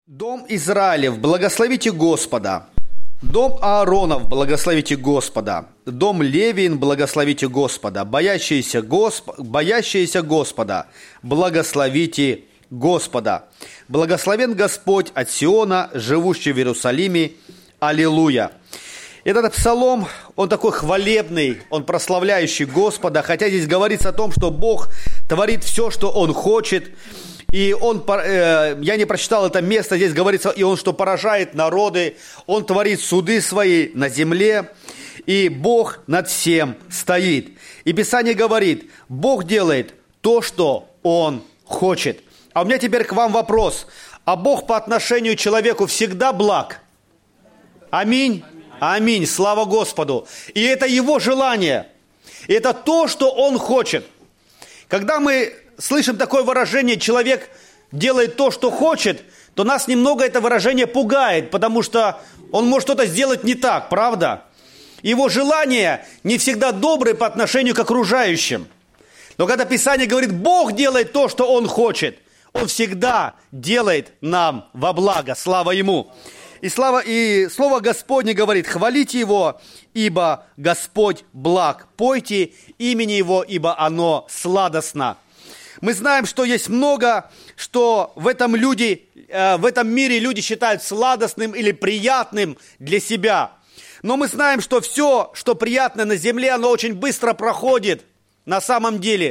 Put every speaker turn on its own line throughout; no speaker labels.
Дом Израилев, благословите Господа. Дом Ааронов, благословите Господа. Дом Левиин, благословите Господа. Боящиеся Господа, благословите Господа. Благословен Господь от Сиона, живущий в Иерусалиме. Аллилуйя. Этот псалом, он такой хвалебный, он прославляющий Господа, хотя здесь говорится о том, что Бог творит все, что Он хочет. И он, я не прочитал это место, здесь говорится, и он что поражает народы, он творит суды свои на земле, и Бог над всем стоит. И Писание говорит, Бог делает то, что Он хочет. А у меня теперь к вам вопрос, а Бог по отношению к человеку всегда благ? Аминь? Аминь, слава Господу. И это Его желание, и это то, что Он хочет. Когда мы слышим такое выражение, человек делает то, что хочет, то нас немного это выражение пугает, потому что он может что-то сделать не так, правда? Его желания не всегда добрые по отношению к окружающим. Но когда Писание говорит, Бог делает то, что Он хочет, Он всегда делает нам во благо, слава Ему. И Слово Господне говорит, хвалите Его, ибо Господь благ, пойте имени Его, ибо оно сладостно. Мы знаем, что есть много, что в этом мире люди считают сладостным или приятным для себя. Но мы знаем, что все, что приятно на земле, оно очень быстро проходит на самом деле.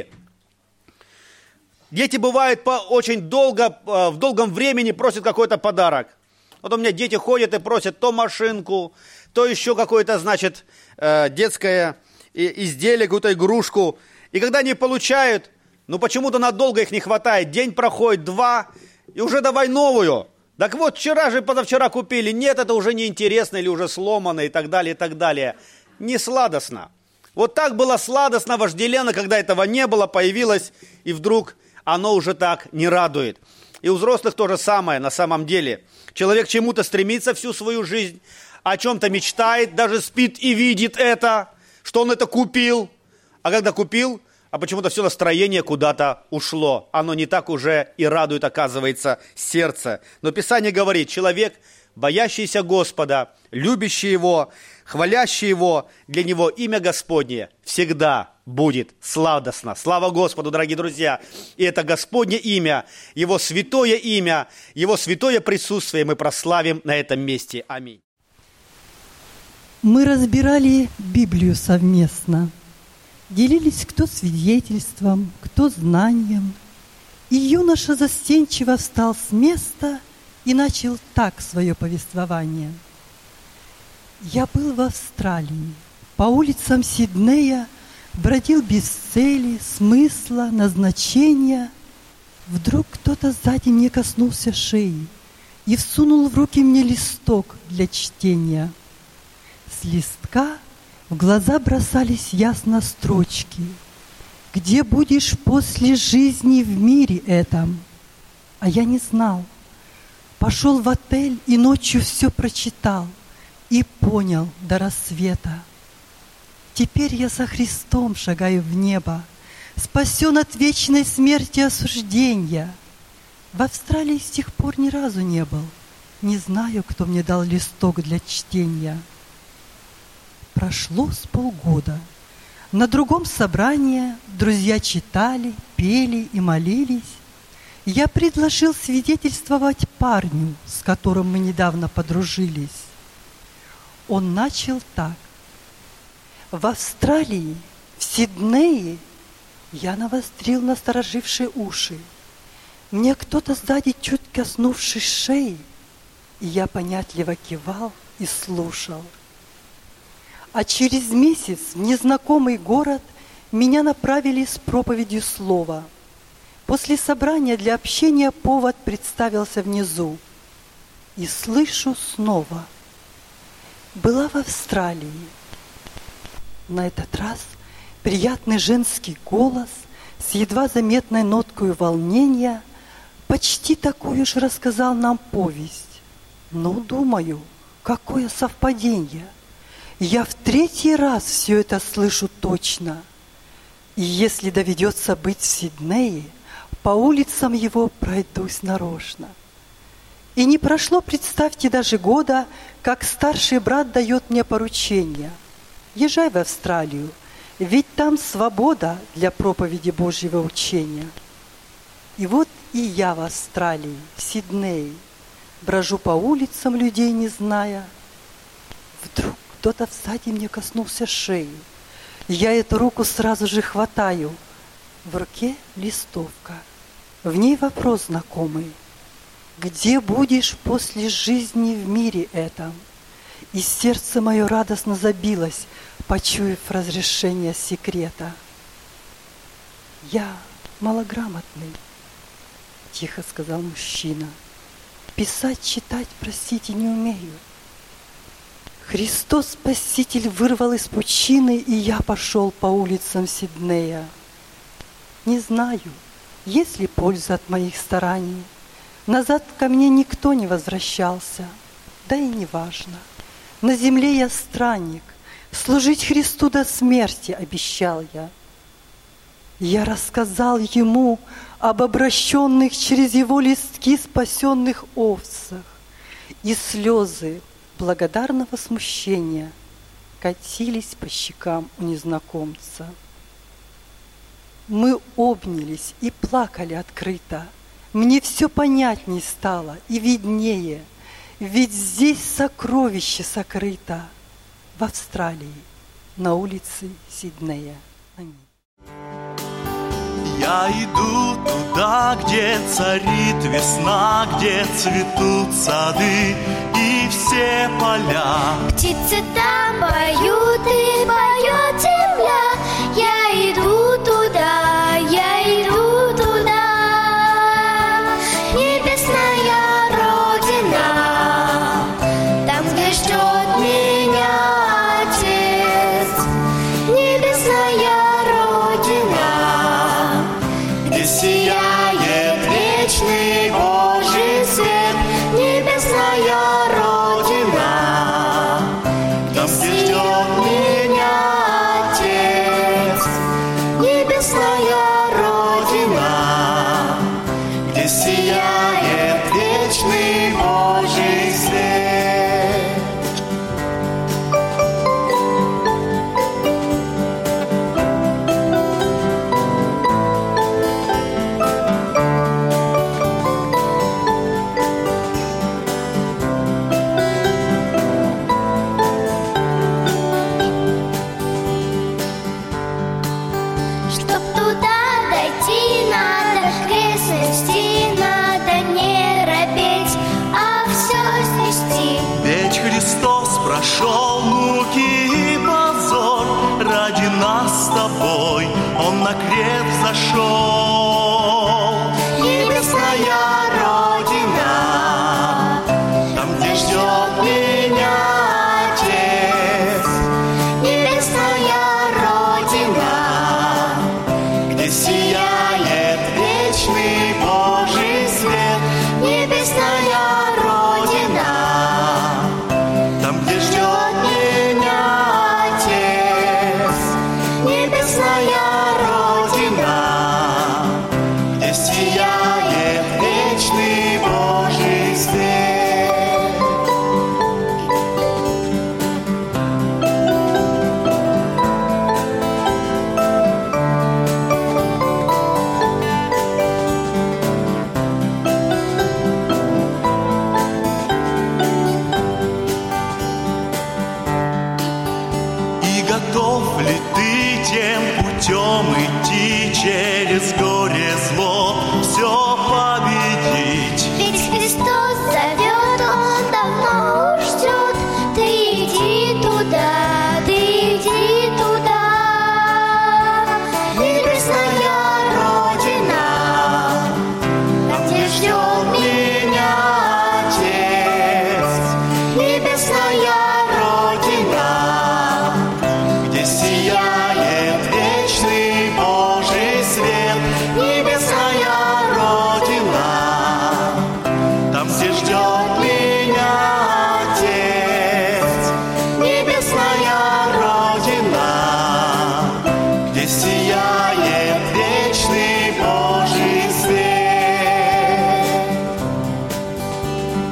Дети бывают в долгом времени просят какой-то подарок. Вот у меня дети ходят и просят то машинку, то еще какое-то, детское изделие, какую-то игрушку. И когда они получают, почему-то надолго их не хватает. День проходит, 2, и уже давай новую. Так вот, вчера же, позавчера купили. Нет, это уже неинтересно или уже сломано и так далее, и так далее. Не сладостно. Вот так было сладостно, вожделенно, когда этого не было, появилось, и вдруг оно уже так не радует. И у взрослых то же самое на самом деле. Человек к чему-то стремится всю свою жизнь, о чем-то мечтает, даже спит и видит это, что он это купил. А когда купил, почему-то все настроение куда-то ушло. Оно не так уже и радует, оказывается, сердце. Но Писание говорит, человек, боящийся Господа, любящий Его, хвалящий Его, для Него имя Господне всегда будет сладостно. Слава Господу, дорогие друзья! И это Господне имя, Его святое присутствие мы прославим на этом месте. Аминь.
Мы разбирали Библию совместно. Делились кто свидетельством, кто знанием. И юноша застенчиво встал с места и начал так свое повествование. «Я был в Австралии, по улицам Сиднея, бродил без цели, смысла, назначения. Вдруг кто-то сзади мне коснулся шеи и всунул в руки мне листок для чтения. С листка в глаза бросались ясно строчки. «Где будешь после жизни в мире этом?» А я не знал. Пошел в отель и ночью все прочитал и понял до рассвета. Теперь я за Христом шагаю в небо, спасен от вечной смерти и осуждения. В Австралии с тех пор ни разу не был. Не знаю, кто мне дал листок для чтения. Прошло с полгода. На другом собрании друзья читали, пели и молились. Я предложил свидетельствовать парню, с которым мы недавно подружились. Он начал так. В Австралии, в Сиднее, я навострил насторожившие уши. Мне кто-то сзади, чуть коснувшись шеи, и я понятливо кивал и слушал. А через месяц в незнакомый город меня направили с проповедью слова. После собрания для общения повод представился внизу. И слышу снова. Была в Австралии. На этот раз приятный женский голос с едва заметной ноткой волнения почти такую же рассказал нам повесть. Думаю, какое совпадение. Я в 3-й раз все это слышу точно. И если доведется быть в Сиднее, по улицам его пройдусь нарочно. И не прошло, представьте, даже года, как старший брат дает мне поручение. Езжай в Австралию, ведь там свобода для проповеди Божьего учения. И вот и я в Австралии, в Сиднее, брожу по улицам, людей не зная. Вдруг кто-то сзади мне коснулся шеи. Я эту руку сразу же хватаю. В руке листовка. В ней вопрос знакомый. Где будешь после жизни в мире этом? И сердце мое радостно забилось, почуяв разрешение секрета. Я малограмотный, тихо сказал мужчина. Писать, читать, простите, не умею. Христос Спаситель вырвал из пучины, и я пошел по улицам Сиднея. Не знаю, есть ли польза от моих стараний. Назад ко мне никто не возвращался, да и не важно. На земле я странник, служить Христу до смерти обещал я. Я рассказал ему об обращенных через его листки спасенных овцах, и слезы благодарного смущения катились по щекам у незнакомца. Мы обнялись и плакали открыто. Мне все понятней стало и виднее, ведь здесь сокровище сокрыто в Австралии, на улице Сиднея. Аминь.
Я иду туда, где царит весна, где цветут сады и все поля.
Птицы там поют и поет земля. Я иду туда, я иду туда. Небесная Родина, там, где ждет меня Отец. Небесная Родина, где сияет вечный Божий свет. Небесная Родина,
Там, где ждет
меня Отец. Небесная Родина,
где сияет вечный Божий свет.
Чтоб туда дойти, надо крестности, надо не робеть, а все снести.
Ведь Христос прошел муки и позор ради нас с тобой, Он на крест зашел.
Небесная Родина,
Там, где ждет меня
Отец. Небесная Родина,
где сияет вечный Божий свет.
Небесная Родина,
Там, где ждет
ждет меня Отец. Небесная Родина,
где сияет вечный Божий свет. И готов ли ты тем путем идти через горе зло, все победить?
ведь Христос зовет, Он давно уж ждет. Ты иди туда, ты иди туда. Небесная Родина, там, где ждет меня Отец. Небесная Родина,
Где сияет вечный Божий свет.
Небесная
Родина, там, где ждет меня Отец.
Небесная
Родина, где сияет вечный Божий свет.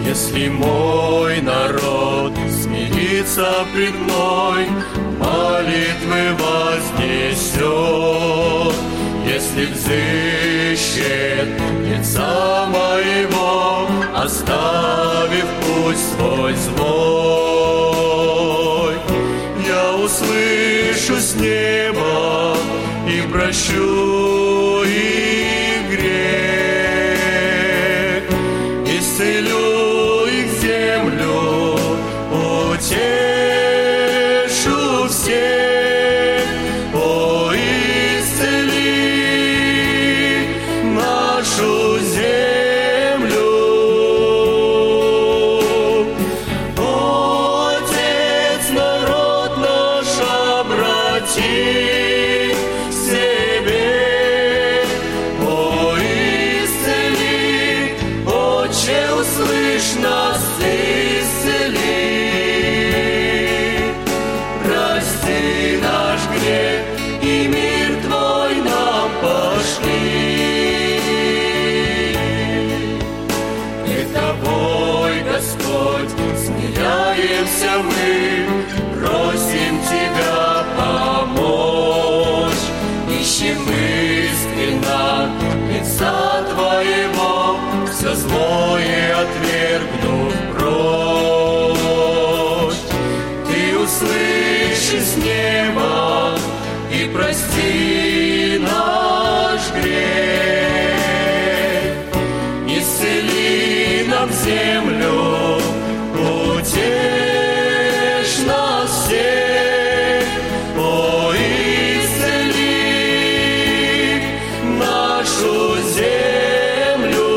Если мой народ смирится пред мной, молитвы вознесет, если взыщет лица моего, оставив путь свой злой, я услышу с неба и прощу их грех, исцелю их землю, утешу всех. О, исцели нашу землю. О, Отец, народ наш обрати к себе. О, исцели, Отче, услышь нас, исцели. Прости наш грех, и мир Твой нам пошли. Пред Тобой, Господь, смиряемся мы, просим Тебя помочь. Ищем искренно лица Твоего, все злое отвергнув прочь. Ты услыши с неба и прости наш грех. Исцели нам землю, утешь нас всех. О, исцели нашу землю.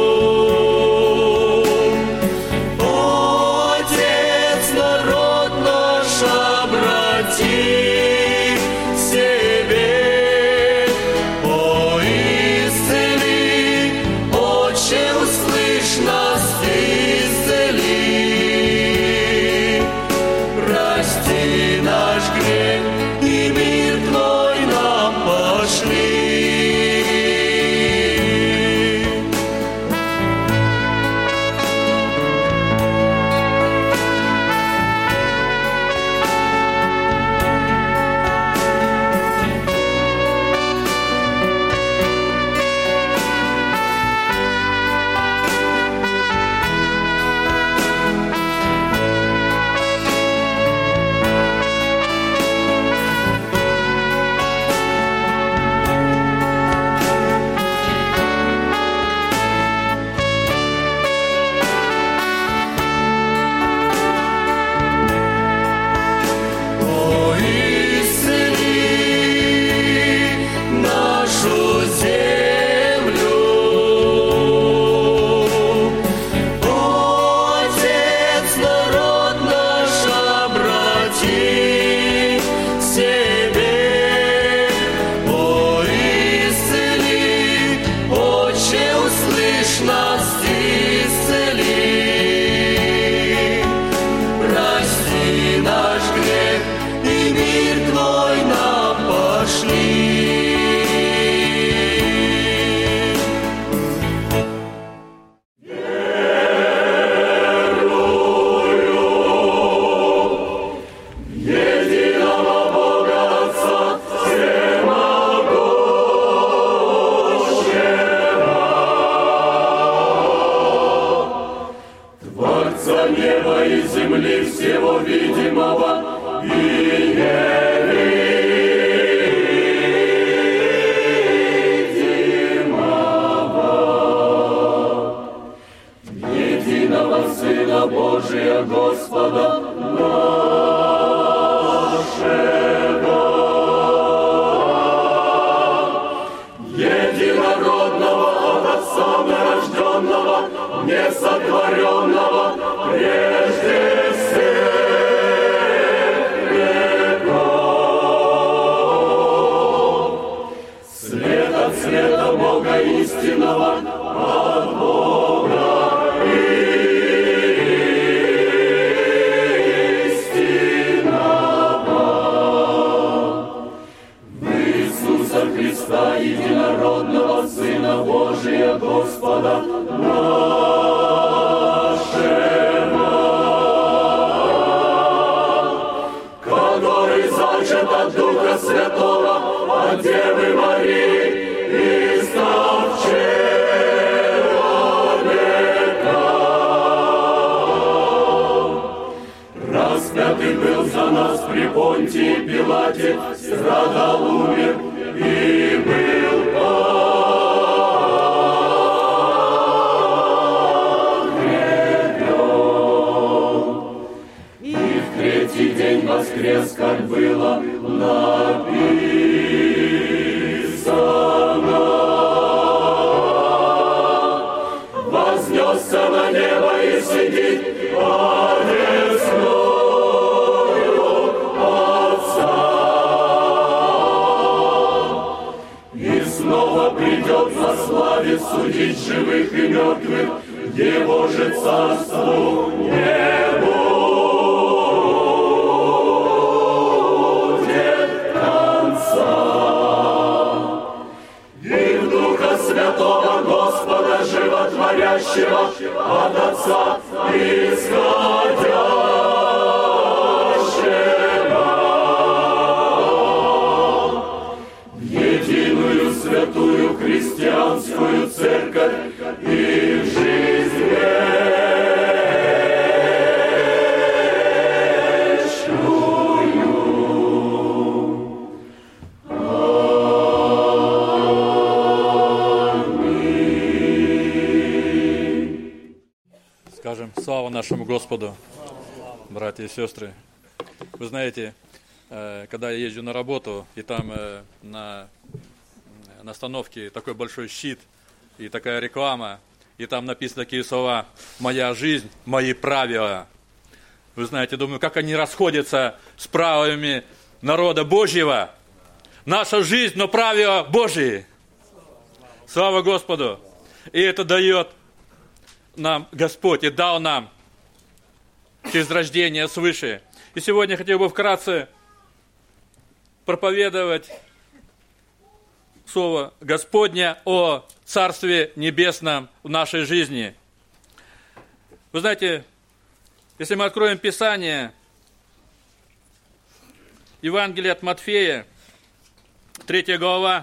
О, Отец, народ наш обрати к себе. О, исцели, Отче, услышь нас, исцели. Прости наш грех, и мир Твой нам пошли. О, исцели нашу землю. О, Отец, народ наш обрати к себе. О, исцели, Отче, услышь нас, исцели. Прости наш грех, и мир Твой нам пошли. Единого Бога Отца всемогущего, Творца неба и земли, всего видимого и невидимого, единого Сына Божия, Господа нашего, единородного от Отца нарожденного, несотворенного прежде всех веков. Свет от света Бога истинного, от Бога истинного. В Иисуса Христа, единородного Сына Божия, Господа нашего.
за нас при Понтии Пилате страдал, умер и был погребен. И в третий день воскрес, как было написано. Вознесся на небо и сидит одесную Отца. И снова придет на славе судить живых и мертвых, Его же царству не будет конца. И в Духа Святого Господа Животворящего от Отца исходящего, в единую святую христианскую церковь и в жизнь вечную.
Скажем слава нашему Господу, братья и сестры. Вы знаете, когда я езжу на работу, и там на остановке такой большой щит, и такая реклама, и там написаны такие слова: «Моя жизнь, мои правила». Вы знаете, думаю, как они расходятся с правилами народа Божьего. Наша жизнь, но правила Божьи. Слава Господу! И это дает нам Господь, и дал нам через рождение свыше. И сегодня я хотел бы вкратце проповедовать Слово Господне о Царстве Небесном в нашей жизни. Вы знаете, если мы откроем Писание, Евангелие от Матфея, 3 глава,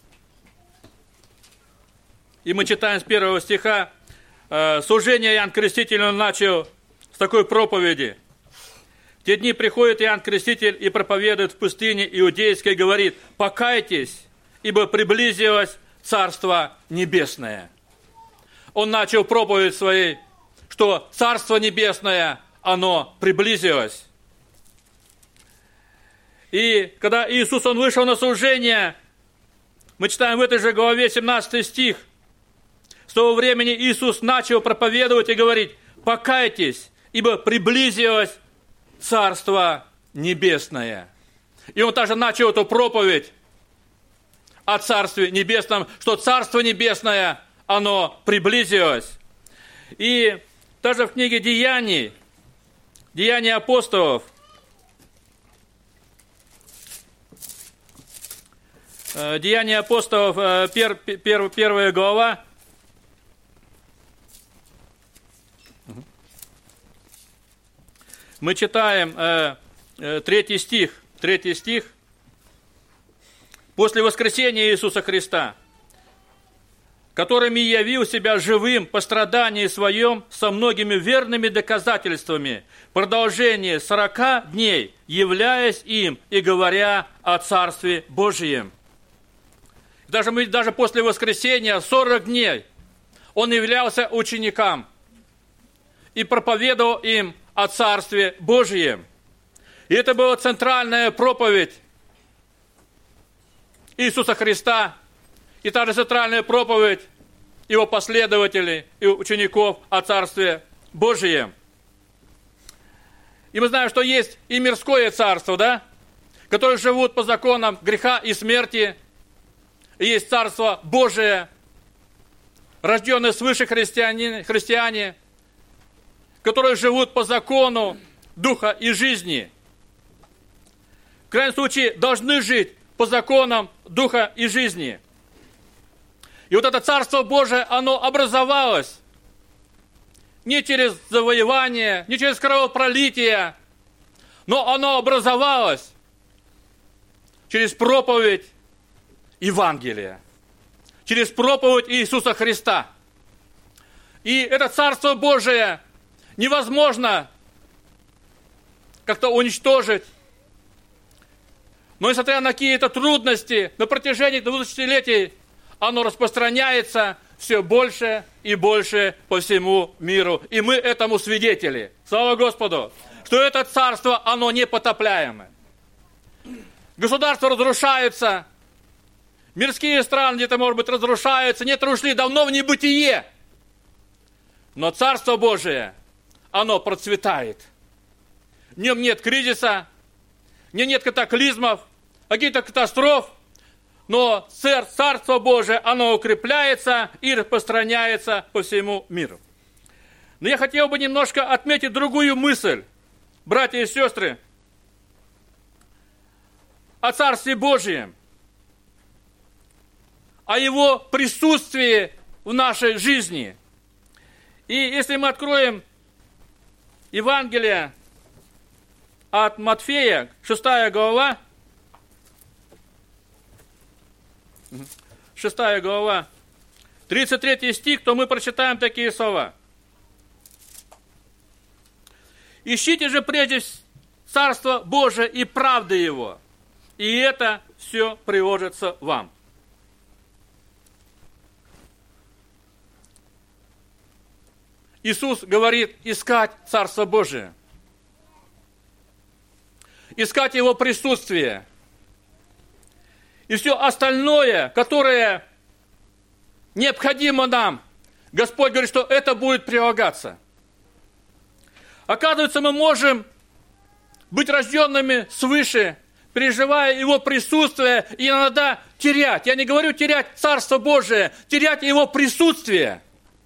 и мы читаем с 1 стиха, служение Иоанн Креститель начал с такой проповеди. В те дни приходит Иоанн Креститель и проповедует в пустыне Иудейской, говорит: «Покайтесь, ибо приблизилось Царство Небесное». Он начал проповедь своей, что Царство Небесное, оно приблизилось. И когда Иисус, Он вышел на служение, мы читаем в этой же главе 17 стих, с того времени Иисус начал проповедовать и говорить: «Покайтесь, ибо приблизилось Царство Небесное». И Он также начал эту проповедь о Царстве Небесном, что Царство Небесное, оно приблизилось. И также в книге Деяния апостолов, Деяния апостолов, 1 глава, мы читаем 3 стих. «После воскресения Иисуса Христа, которыми явил себя живым по страдании своем со многими верными доказательствами, продолжение 40 дней, являясь им и говоря о Царстве Божьем». Даже после воскресения 40 дней Он являлся ученикам и проповедовал им о Царстве Божьем. И это была центральная проповедь Иисуса Христа, и также центральная проповедь Его последователей и учеников о Царстве Божьем. И мы знаем, что есть и мирское царство, да, которые живут по законам греха и смерти, и есть Царство Божие, рожденные свыше христиане, которые живут по закону Духа и жизни. В крайнем случае, должны жить по законам Духа и жизни. И вот это Царство Божие, оно образовалось не через завоевание, не через кровопролитие, но оно образовалось через проповедь Евангелия, через проповедь Иисуса Христа. И это Царство Божие невозможно как-то уничтожить, Но несмотря на какие-то трудности, на протяжении 20-летий оно распространяется все больше и больше по всему миру. И мы этому свидетели. Слава Господу! Что это царство, оно непотопляемое. Государства разрушаются. Мирские страны где-то, может быть, разрушаются. Некоторые ушли давно в небытие. Но Царство Божие, оно процветает. В нем нет кризиса, в нем нет катаклизмов, каких-то катастроф. Но Царство Божие, оно укрепляется и распространяется по всему миру. Но я хотел бы немножко отметить другую мысль, братья и сестры, о Царстве Божьем, о Его присутствии в нашей жизни. И если мы откроем Евангелие от Матфея, 6 глава, 33 стих, то мы прочитаем такие слова. «Ищите же прежде Царство Божие и правды Его, и это все приложится вам». Иисус говорит искать Царство Божие, искать Его присутствие. И все остальное, которое необходимо нам, Господь говорит, что это будет прилагаться. Оказывается, мы можем быть рожденными свыше, переживая Его присутствие, и иногда терять. Я не говорю терять Царство Божие, терять Его присутствие.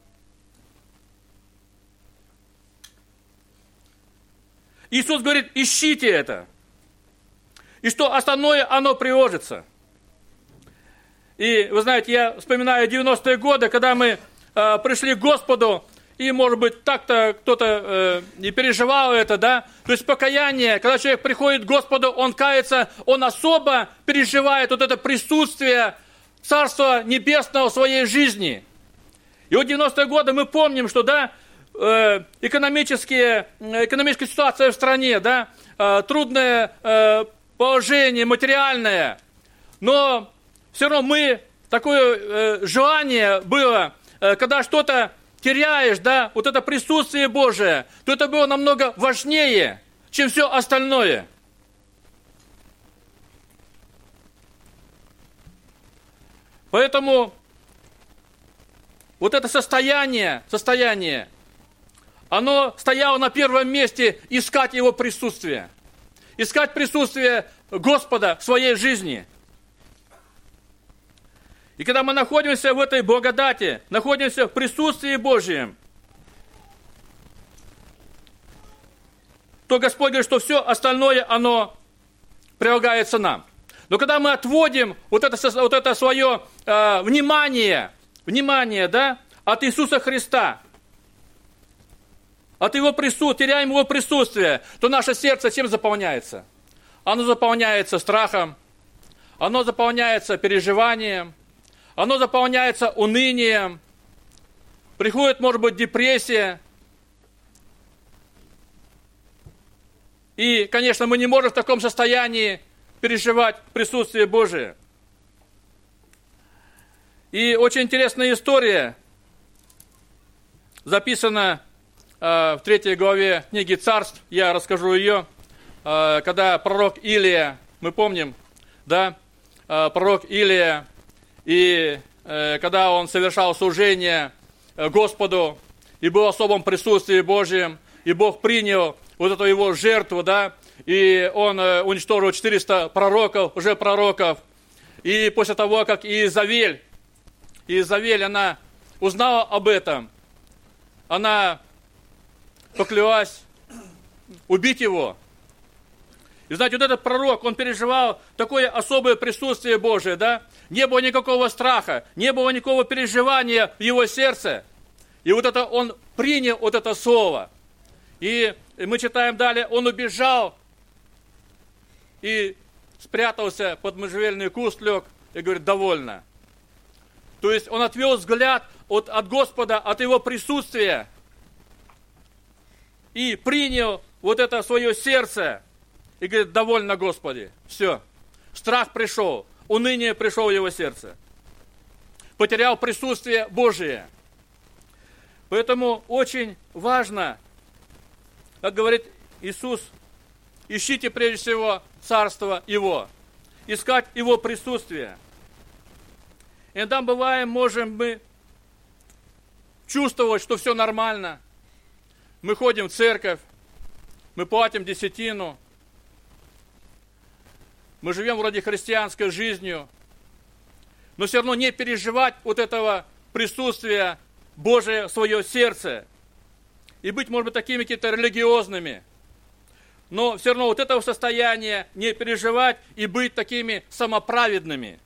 Иисус говорит, ищите это. И что остальное, оно приложится. И, вы знаете, я вспоминаю 90-е годы, когда мы пришли к Господу, и, может быть, так-то кто-то не переживал это, да? То есть покаяние, когда человек приходит к Господу, он кается, он особо переживает вот это присутствие Царства Небесного в своей жизни. И вот 90-е годы мы помним, что, да, экономическая ситуация в стране, да, трудное положение материальное, но все равно такое желание было, когда что-то теряешь, да, вот это присутствие Божие, то это было намного важнее, чем все остальное. Поэтому вот это состояние, оно стояло на первом месте искать Его присутствие. Искать присутствие Господа в своей жизни. И когда мы находимся в этой благодати, находимся в присутствии Божьем, то Господь говорит, что все остальное, оно прилагается нам. Но когда мы отводим вот это свое внимание, да, от Иисуса Христа, от Его присутствия, теряем Его присутствие, то наше сердце чем заполняется? Оно заполняется страхом, оно заполняется переживанием, оно заполняется унынием, приходит, может быть, депрессия. И, конечно, мы не можем в таком состоянии переживать присутствие Божие. И очень интересная история записана в 3 главе книги Царств, я расскажу ее, когда пророк Илия, мы помним, да, пророк Илия, и когда он совершал служение Господу, и был в особом присутствии Божьем, и Бог принял вот эту его жертву, да, и он уничтожил 400 пророков, лжепророков, и после того, как Иезавель, она узнала об этом, она поклялась убить его. И знаете, вот этот пророк, он переживал такое особое присутствие Божие, да? Не было никакого страха, не было никакого переживания в его сердце. И вот это он принял вот это слово. И мы читаем далее, он убежал и спрятался под можжевельный куст, лег и говорит, довольно. То есть он отвел взгляд от Господа, от Его присутствия и принял вот это свое сердце и говорит, довольно, Господи, все. Страх пришел, уныние пришло в его сердце. Потерял присутствие Божие. Поэтому очень важно, как говорит Иисус, ищите прежде всего Царство Его. Искать Его присутствие. Иногда бываем, можем мы чувствовать, что все нормально. Мы ходим в церковь, мы платим десятину, мы живем вроде христианской жизнью, но все равно не переживать вот этого присутствия Божия в свое сердце. И быть, может быть, такими какими-то религиозными. Но все равно вот этого состояния не переживать и быть такими самоправедными.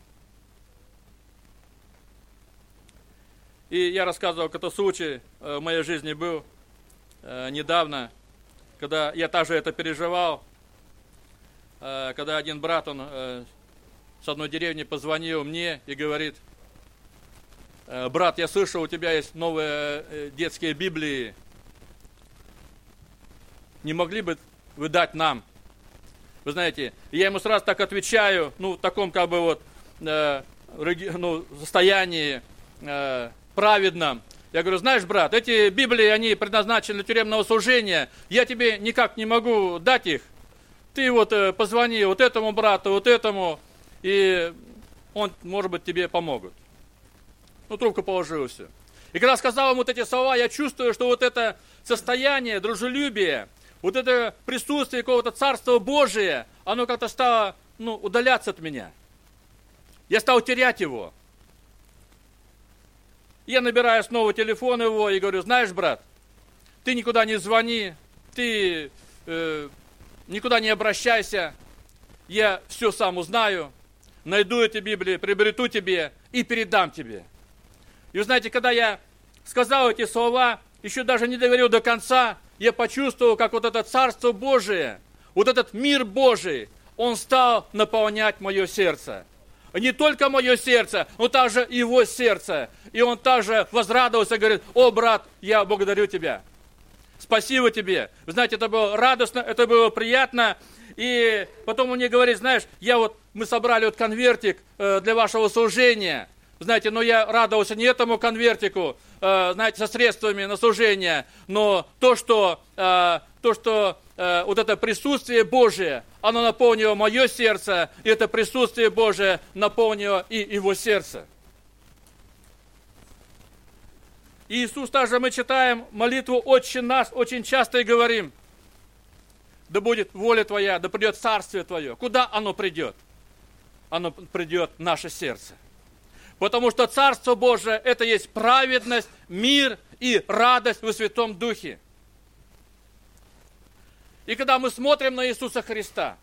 И я рассказывал, какой-то случай в моей жизни был недавно, когда я также это переживал. Когда один брат, он с одной деревни позвонил мне и говорит: брат, я слышал, у тебя есть новые детские Библии. Не могли бы вы дать нам? Вы знаете, я ему сразу так отвечаю, в таком как бы вот состоянии праведном. Я говорю: знаешь, брат, эти Библии, они предназначены для тюремного служения, я тебе никак не могу дать их. Ты вот позвони вот этому брату, вот этому, и он, может быть, тебе помогут. Трубку положил, все. И когда сказал ему вот эти слова, я чувствую, что вот это состояние дружелюбия, вот это присутствие какого-то Царства Божия, оно как-то стало, удаляться от меня. Я стал терять его. Я набираю снова телефон его и говорю: знаешь, брат, ты никуда не звони, ты никуда не обращайся, я все сам узнаю, найду эти Библии, приобрету тебе и передам тебе. И вы знаете, когда я сказал эти слова, еще даже не договорил до конца, я почувствовал, как вот это Царство Божие, вот этот мир Божий, он стал наполнять мое сердце. Не только мое сердце, но также его сердце. И он также возрадовался и говорит: о, брат, я благодарю тебя. Спасибо тебе. Вы знаете, это было радостно, это было приятно. И потом он мне говорит: знаешь, мы собрали конвертик для вашего служения. Знаете, но я радовался не этому конвертику, знаете, со средствами на служение, но то, что вот это присутствие Божие, оно наполнило мое сердце, и это присутствие Божие наполнило и его сердце. И Иисус также, мы читаем молитву «Отче наш», очень часто и говорим: да будет воля Твоя, да придет Царствие Твое. Куда оно придет? Оно придет в наше сердце. Потому что Царство Божие – это есть праведность, мир и радость во Святом Духе. И когда мы смотрим на Иисуса Христа,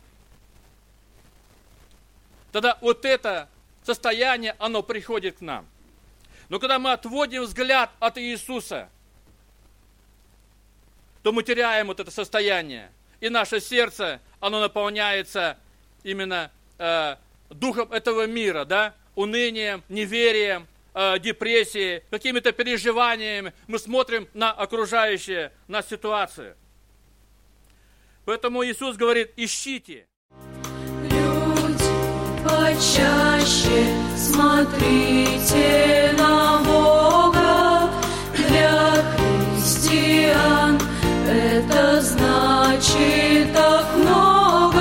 тогда вот это состояние, оно приходит к нам. Но когда мы отводим взгляд от Иисуса, то мы теряем вот это состояние. И наше сердце, оно наполняется именно духом этого мира, да? Унынием, неверием, депрессией, какими-то переживаниями. Мы смотрим на окружающие, на ситуацию. Поэтому Иисус говорит: ищите.
Люди, почаще смотрите на Бога. Для христиан это значит так много.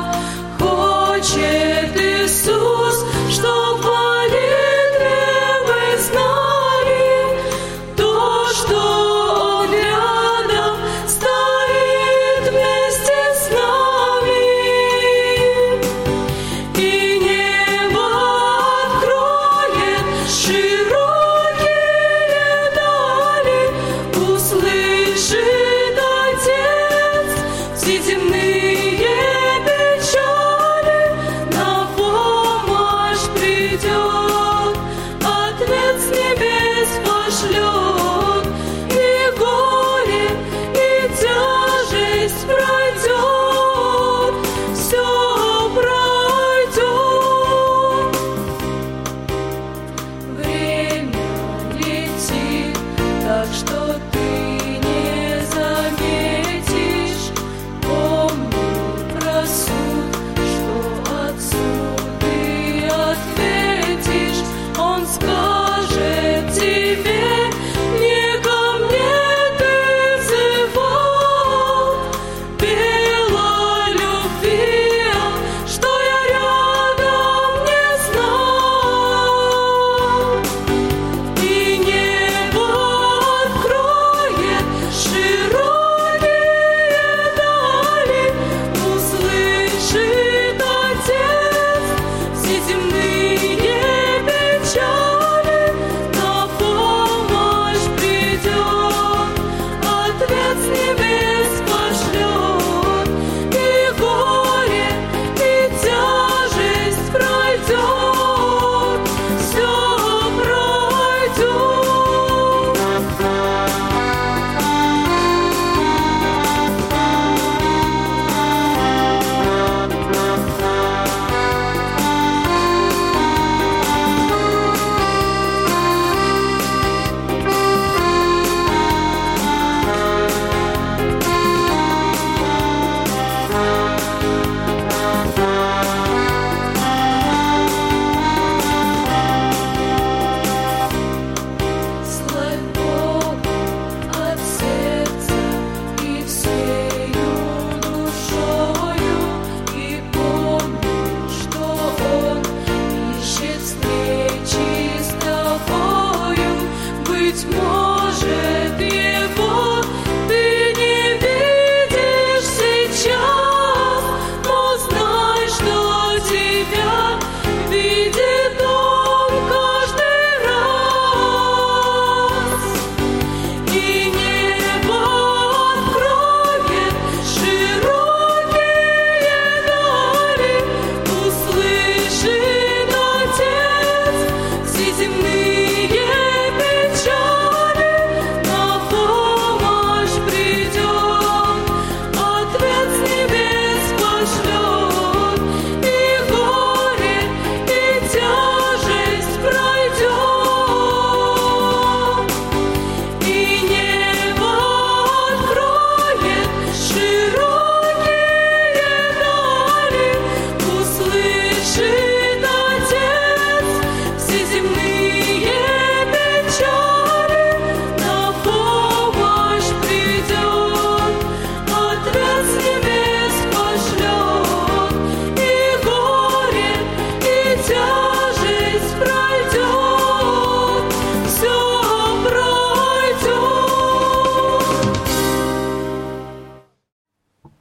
Хочет Иисус, чтоб в молитве мы знали то, что Он рядом стоит вместе с нами. И небо откроет широкие дали, услышит Отец все земные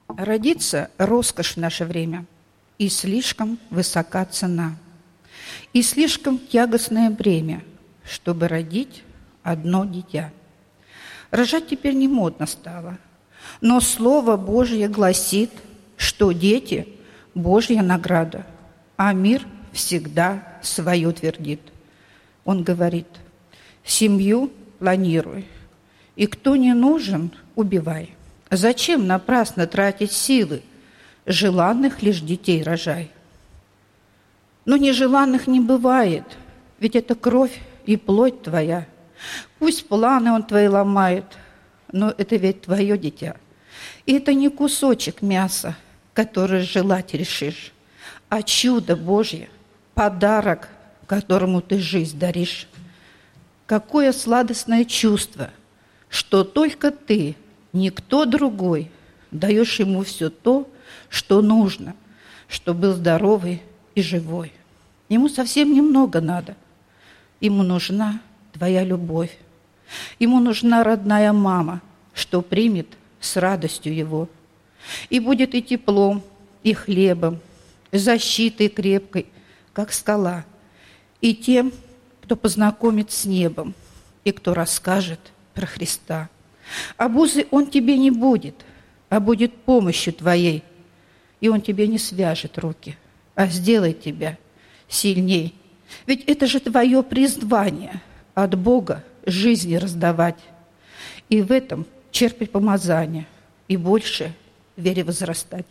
Родиться – роскошь в наше время, и слишком высока цена, и слишком тягостное бремя, чтобы родить одно дитя. Рожать теперь не модно стало, но Слово Божье гласит, что дети – Божья награда, а мир всегда свое твердит. Он говорит: семью планируй, и кто не нужен – убивай. Зачем напрасно тратить силы? Желанных лишь детей рожай. Но нежеланных не бывает, ведь это кровь и плоть твоя. Пусть планы он твои ломает, но это ведь твое дитя. И это не кусочек мяса, который желать решишь, а чудо Божье, подарок, которому ты жизнь даришь. Какое сладостное чувство, что только ты, никто другой, даешь ему все то, что нужно, чтобы был здоровый и живой. Ему совсем немного надо. Ему нужна твоя любовь. Ему нужна родная мама, что примет с радостью его. И будет и теплом, и хлебом, и защитой крепкой, как скала, и тем, кто познакомит с небом, и кто расскажет про Христа. Обузой он тебе не будет, а будет помощью твоей. И он тебе не свяжет руки, а сделает тебя сильней. Ведь это же твое призвание от Бога жизни раздавать. И в этом черпать помазание, и больше в вере возрастать.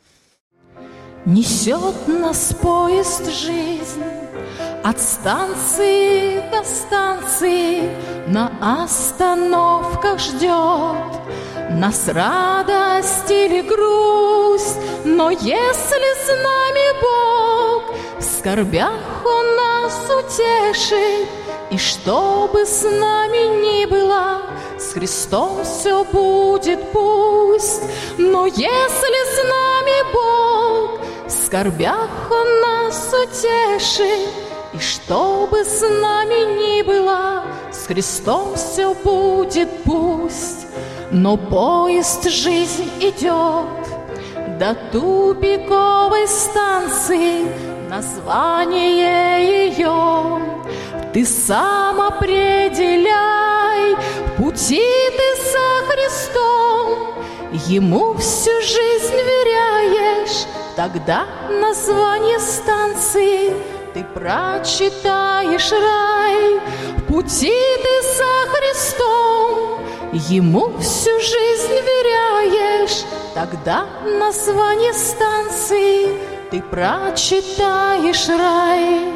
Несет нас поезд жизнь от станции до станции, на остановках ждет нас радость или грусть. Но если с нами Бог, в скорбях Он нас утешит, и что бы с нами ни было, с Христом все будет пусть. Но если с нами Бог, в скорбях Он нас утешит, и что бы с нами ни было, с Христом все будет пусть. Но поезд жизнь идет до тупиковой станции, название ее ты сам определяй. Пути ты со Христом, Ему всю жизнь веряешь, тогда название станции ты прочитаешь рай. Пути ты со Христом, Ему всю жизнь веряешь, тогда название станции ты прочитаешь рай.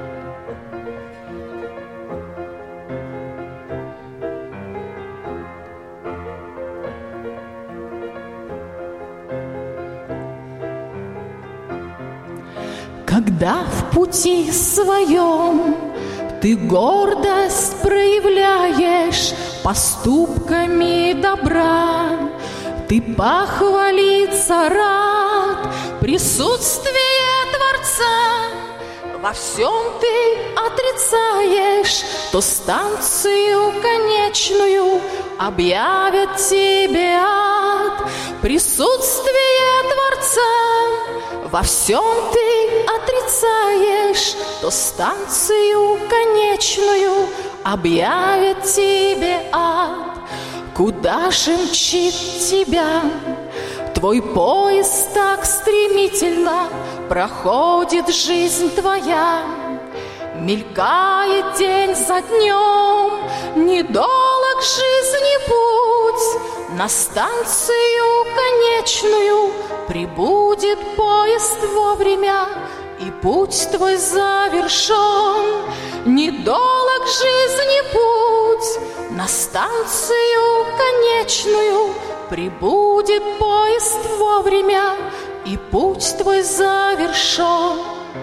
Когда в пути своем ты гордость проявляешь поступками добра, ты похвалиться рад присутствие Творца. Во всем ты отрицаешь, то станцию конечную объявят тебе ад. Присутствие Творца во всем ты отрицаешь, то станцию конечную объявят тебе ад. Куда же мчит тебя твой поезд так стремительно? Проходит жизнь твоя, мелькает день за днем, недолг жизни путь. На станцию конечную прибудет поезд вовремя, и путь твой завершен. Недолг жизни путь, на станцию конечную прибудет поезд вовремя, и путь твой завершен.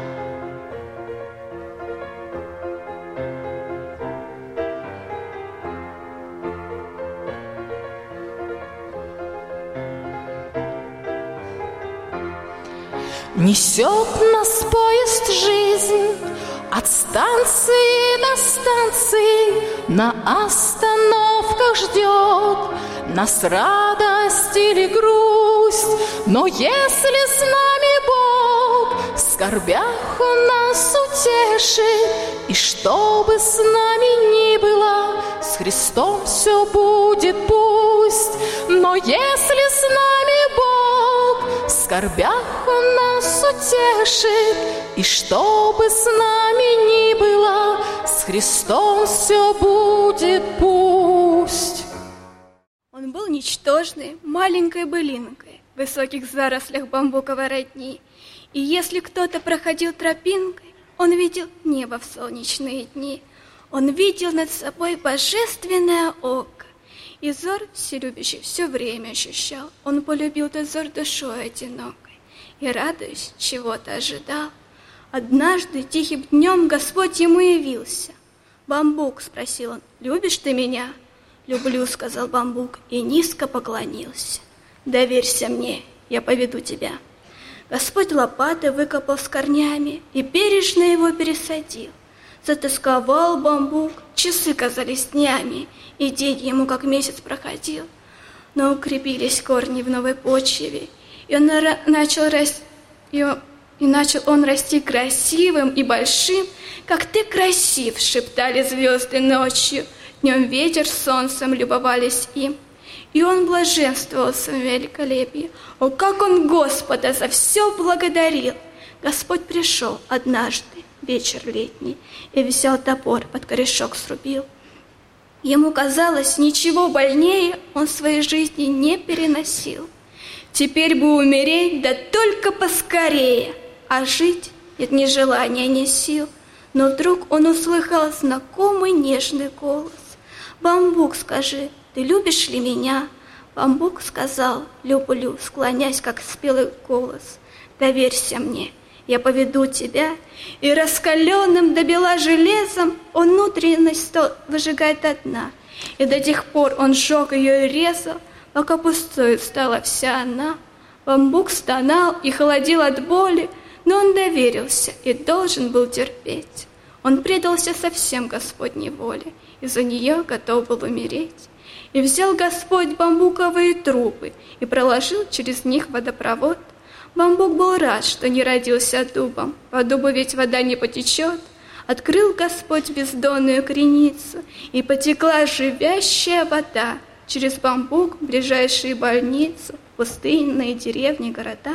Несет нас поезд жизнь от станции до станции, на остановках ждет нас радость или грусть. Но если с нами Бог, в скорбях Он нас утешит, и что бы с нами ни было, с Христом все будет пусть. Но если с нами Бог, в скорбях Он нас утешит, и что бы с нами ни было, с Христом все будет пусть.
Он был ничтожной, маленькой былинкой в высоких зарослях бамбуковой родни. И если кто-то проходил тропинкой, он видел небо в солнечные дни. Он видел над собой божественное око. И взор вселюбящий все время ощущал. Он полюбил тот взор душой одинокой. И, радуясь, чего-то ожидал. Однажды тихим днем Господь ему явился. «Бамбук», — спросил он, — «любишь ты меня?» «Люблю», — сказал бамбук, и низко поклонился. «Доверься мне, я поведу тебя». Господь лопатой выкопал с корнями и бережно его пересадил. Затосковал бамбук, часы казались днями, и день ему как месяц проходил. Но укрепились корни в новой почве, и начал он расти красивым и большим, как ты красив, шептали звезды ночью. Днем ветер с солнцем любовались им, и он блаженствовал в своем великолепии. О, как он Господа за все благодарил! Господь пришел однажды, вечер летний, и взял топор, под корешок срубил. Ему казалось, ничего больнее он в своей жизни не переносил. Теперь бы умереть, да только поскорее, а жить нет ни желания, ни сил. Но вдруг он услыхал знакомый нежный голос. «Бамбук, скажи, ты любишь ли меня?» Бамбук сказал: «Люблю», склонясь, как спелый голос. «Доверься мне, я поведу тебя». И раскаленным до бела железом он внутренность выжигает до дна. И до тех пор он сжег ее и резал, пока пустой стала вся она. Бамбук стонал и холодил от боли, но он доверился и должен был терпеть. Он предался совсем Господней воле, и за нее готов был умереть. И взял Господь бамбуковые трубы и проложил через них водопровод. Бамбук был рад, что не родился дубом, по дубу ведь вода не потечет. Открыл Господь бездонную креницу, и потекла живящая вода через бамбук в ближайшие больницы, пустынные деревни, города.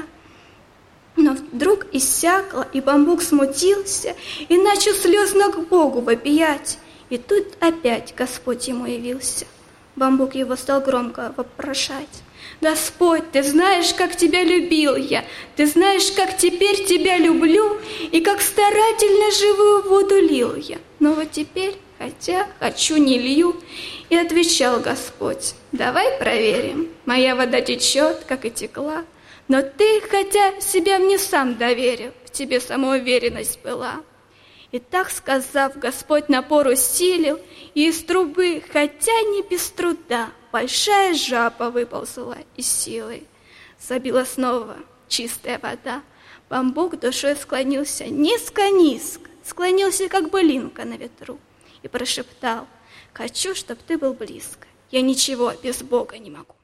Но вдруг иссякло, и бамбук смутился и начал слезно к Богу вопиять. И тут опять Господь ему явился. Бамбук его стал громко вопрошать: «Господь, ты знаешь, как тебя любил я, ты знаешь, как теперь тебя люблю, и как старательно живую воду лил я. Но вот теперь, хотя хочу, не лью». И отвечал Господь: «Давай проверим, моя вода течет, как и текла. Но ты, хотя себя мне сам доверил, в тебе самоуверенность была». И так сказав, Господь напор усилил, и из трубы, хотя не без труда, большая жаба выползла из силы. Забила снова чистая вода. Бамбук душой склонился низко-низко, склонился, как былинка на ветру, и прошептал: «Хочу, чтоб ты был близко, я ничего без Бога не могу».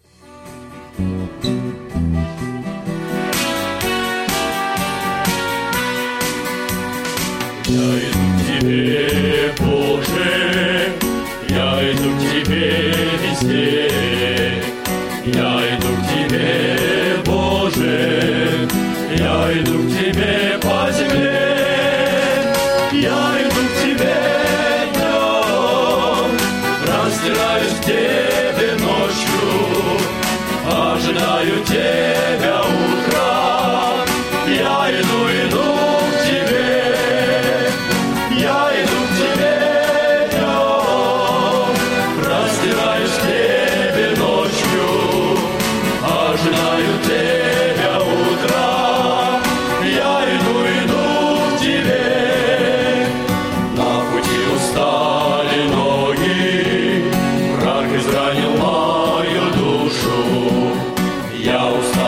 Я иду к тебе, Боже, я иду к тебе везде. Я иду к тебе, Боже, я иду к тебе по земле. Я иду к тебе днем, простираюсь к тебе ночью, ожидаю тебя утром. Я иду к тебе. Я устал.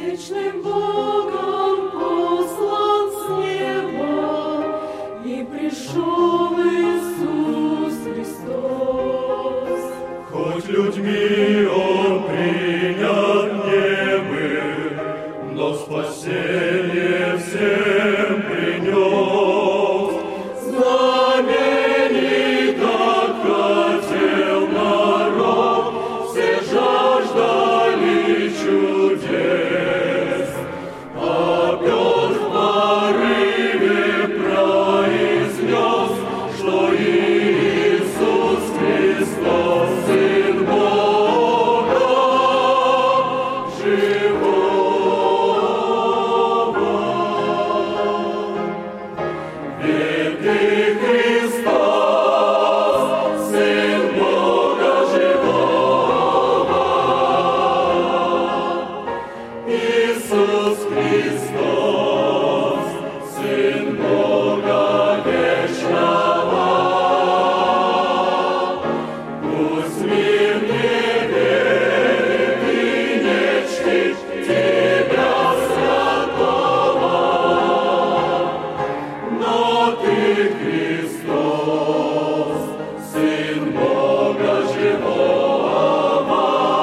Вечным Богом послан с неба, и пришел Иисус Христос.
Хоть людьми Он принят не был, но спасение всем принес. Знамений так хотел народ, все жаждали чудес. А Петр в порыве произнес, что Иисус Христос, Сын Бога живого. Ведь Ты Христос, Сын Бога живого. Иисус Христос, Сын Бога вечного. Пусть мир не верит и не чтит Тебя святого, но Ты Христос, Сын Бога живого.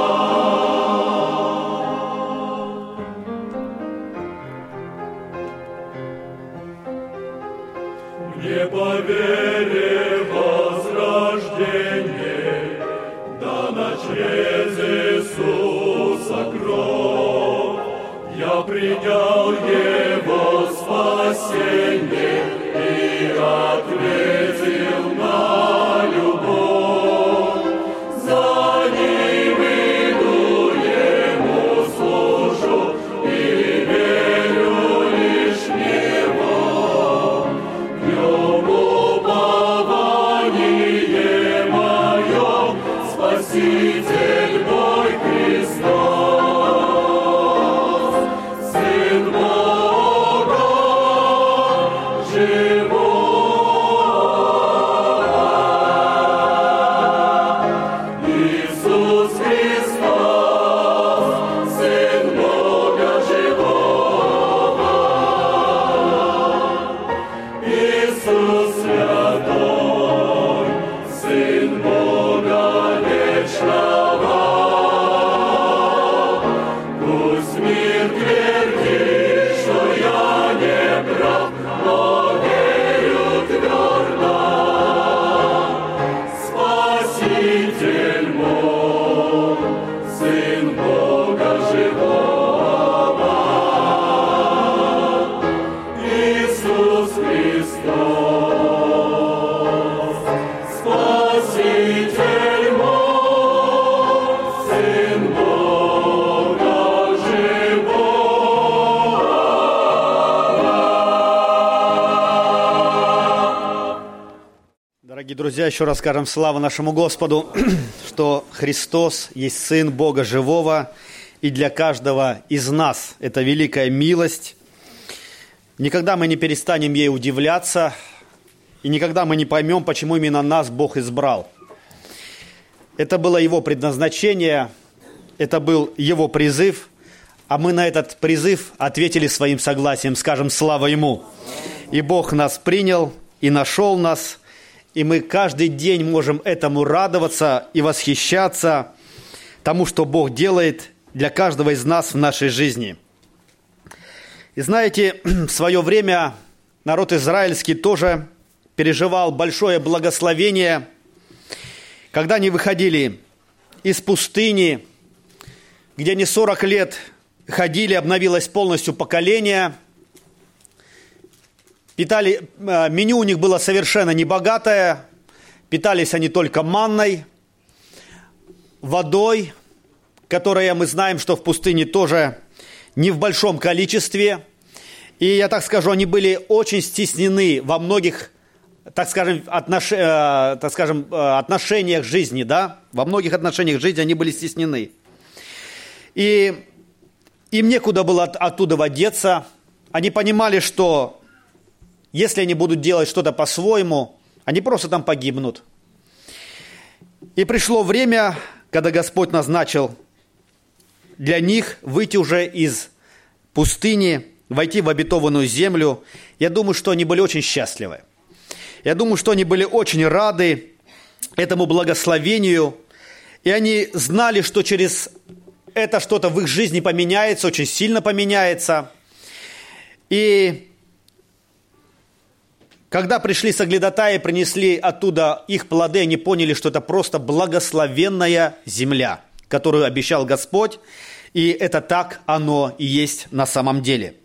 Мне по вере возрождение дано через Иисуса кровь. Я принял Его спасение и ответил на любовь. За Ним иду, Ему служу и верю лишь в Него. В Нем упование мое, Спаситель мой Христос, Сын Бога живого. Иисус Христос, Сын Бога живого. Иисус Святой, Сын Бога вечного. Пусть мир твердит, что я не прав, но верю твердо. Спаситель мой, Сын Бога живого. Иисус Христос, Спаситель мой, Сын Бога живого.
Дорогие друзья, еще раз скажем славу нашему Господу, что Христос есть Сын Бога живого, и для каждого из нас это великая милость. Никогда мы не перестанем ей удивляться, и никогда мы не поймем, почему именно нас Бог избрал. Это было Его предназначение, это был Его призыв, а мы на этот призыв ответили своим согласием, скажем слава Ему. И Бог нас принял, и нашел нас, и мы каждый день можем этому радоваться и восхищаться тому, что Бог делает для каждого из нас в нашей жизни. И знаете, в свое время народ израильский тоже переживал большое благословение, когда они выходили из пустыни, где они 40 лет ходили, обновилось полностью поколение. Меню у них было совершенно небогатое, питались они только манной, водой, которая, мы знаем, что в пустыне тоже не в большом количестве. И я так скажу, они были очень стеснены во многих, так скажем, отношениях жизни, да? Во многих отношениях жизни они были стеснены. И им некуда было оттуда одеться. Они понимали, что если они будут делать что-то по-своему, они просто там погибнут. И пришло время, когда Господь назначил для них выйти уже из пустыни, войти в обетованную землю, я думаю, что они были очень счастливы. Я думаю, что они были очень рады этому благословению, и они знали, что через это что-то в их жизни поменяется, очень сильно поменяется. И когда пришли соглядатаи, принесли оттуда их плоды, они поняли, что это просто благословенная земля, которую обещал Господь, и это так оно и есть на самом деле.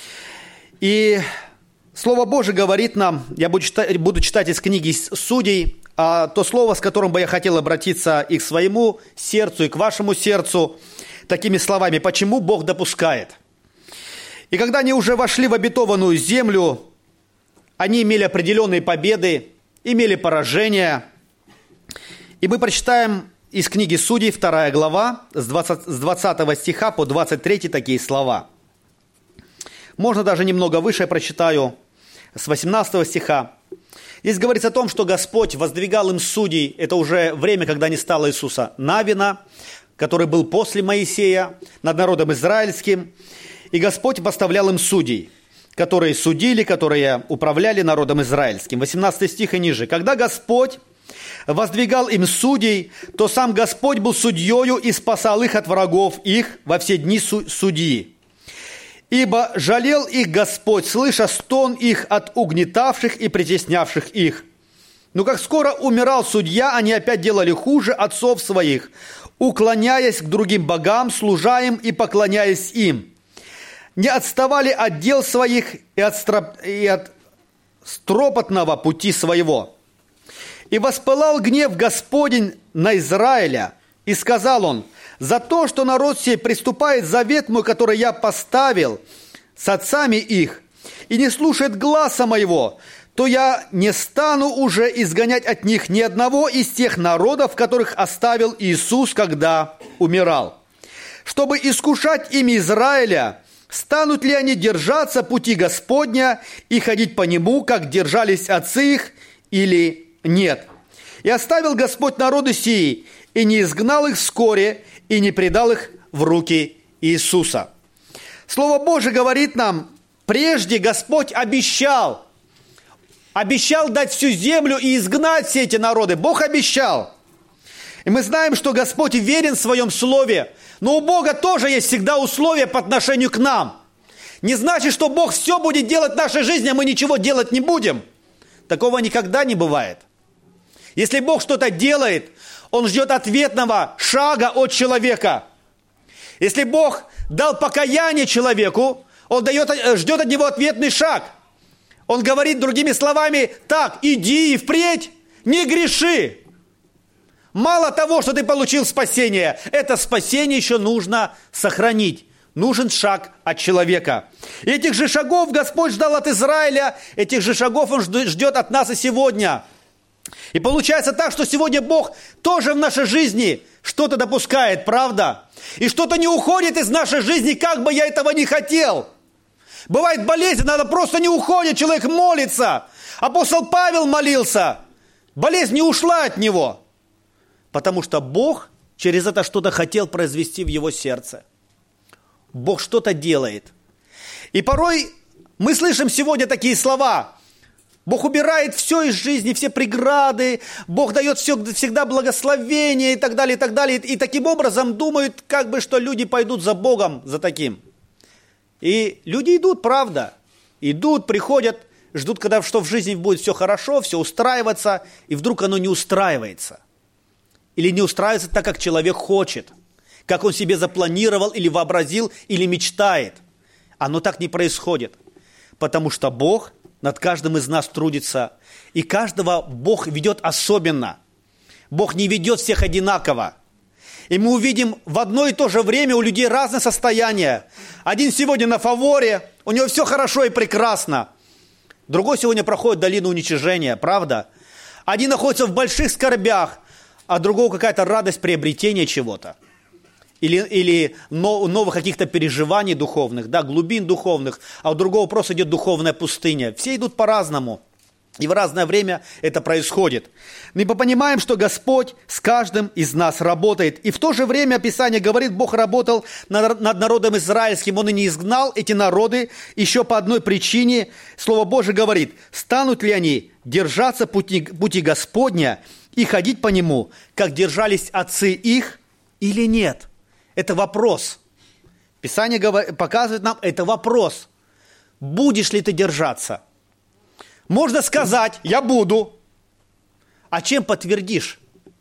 И Слово Божие говорит нам, я буду читать из книги Судей, то слово, с которым бы я хотел обратиться и к своему сердцу, и к вашему сердцу, такими словами: почему Бог допускает. И когда они уже вошли в обетованную землю, они имели определенные победы, имели поражения. И мы прочитаем из книги Судей, 2 глава, с 20 стиха по 23 такие слова. Можно даже немного выше я прочитаю, с 18 стиха. Здесь говорится о том, что Господь воздвигал им судей. Это уже время, когда не стало Иисуса Навина, который был после Моисея, над народом израильским. И Господь поставлял им судей, которые судили, которые управляли народом израильским. 18 стих и ниже. Когда Господь воздвигал им судей, то сам Господь был судьею и спасал их от врагов их во все дни судьи. Ибо жалел их Господь, слыша стон их от угнетавших и притеснявших их. Но как скоро умирал судья, они опять делали хуже отцов своих, уклоняясь к другим богам, служа им и поклоняясь им. Не отставали от дел своих и от стропотного пути своего. И воспылал гнев Господень на Израиля, и сказал он: за то, что народ сей приступает завет мой, который я поставил с отцами их, и не слушает гласа моего, то я не стану уже изгонять от них ни одного из тех народов, которых оставил Иисус, когда умирал. Чтобы искушать ими Израиля, станут ли они держаться пути Господня и ходить по нему, как держались отцы их, или нет. И оставил Господь народы сии, и не изгнал их вскоре, и не предал их в руки Иисуса. Слово Божие говорит нам, прежде Господь обещал дать всю землю и изгнать все эти народы. Бог обещал. И мы знаем, что Господь верен в своем слове, но у Бога тоже есть всегда условия по отношению к нам. Не значит, что Бог все будет делать в нашей жизни, а мы ничего делать не будем. Такого никогда не бывает. Если Бог что-то делает, Он ждет ответного шага от человека. Если Бог дал покаяние человеку, Он ждет от него ответный шаг. Он говорит другими словами: так, иди и впредь не греши. Мало того, что ты получил спасение, это спасение еще нужно сохранить. Нужен шаг от человека. И этих же шагов Господь ждал от Израиля, этих же шагов Он ждет от нас и сегодня. И получается так, что сегодня Бог тоже в нашей жизни что-то допускает, правда? И что-то не уходит из нашей жизни, как бы я этого не хотел. Бывает болезнь, она просто не уходит, человек молится. Апостол Павел молился, болезнь не ушла от него. Потому что Бог через это что-то хотел произвести в его сердце. Бог что-то делает. И порой мы слышим сегодня такие слова: Бог убирает все из жизни, все преграды, Бог дает всегда благословение и так далее, и так далее. И таким образом думают, как бы, что люди пойдут за Богом, за таким. И люди идут, правда, идут, приходят, ждут, когда что в жизни будет все хорошо, все устраиваться, и вдруг оно не устраивается. Или не устраивается так, как человек хочет, как он себе запланировал, или вообразил, или мечтает. Оно так не происходит, потому что Бог над каждым из нас трудится, и каждого Бог ведет особенно. Бог не ведет всех одинаково. И мы увидим в одно и то же время у людей разное состояние. Один сегодня на фаворе, у него все хорошо и прекрасно. Другой сегодня проходит долину уничижения, правда? Один находится в больших скорбях, а другого какая-то радость приобретения чего-то. Или новых каких-то переживаний духовных, да, глубин духовных, а у другого просто идет духовная пустыня. Все идут по-разному. И в разное время это происходит. Мы понимаем, что Господь с каждым из нас работает. И в то же время Писание говорит, Бог работал над народом израильским. Он и не изгнал эти народы еще по одной причине. Слово Божие говорит, станут ли они держаться пути Господня и ходить по нему, как держались отцы их, или нет? Это вопрос. Писание показывает нам, это вопрос. Будешь ли ты держаться? Можно сказать, я буду. А чем подтвердишь?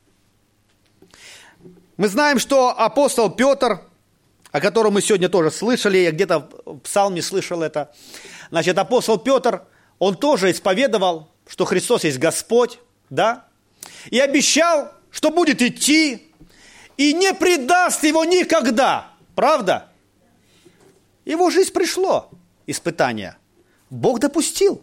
Мы знаем, что апостол Петр, о котором мы сегодня тоже слышали, я где-то в Псалме слышал это. Значит, апостол Петр, он тоже исповедовал, что Христос есть Господь, да? И обещал, что будет идти и не предаст его никогда. Правда? Его жизнь пришло, испытание. Бог допустил.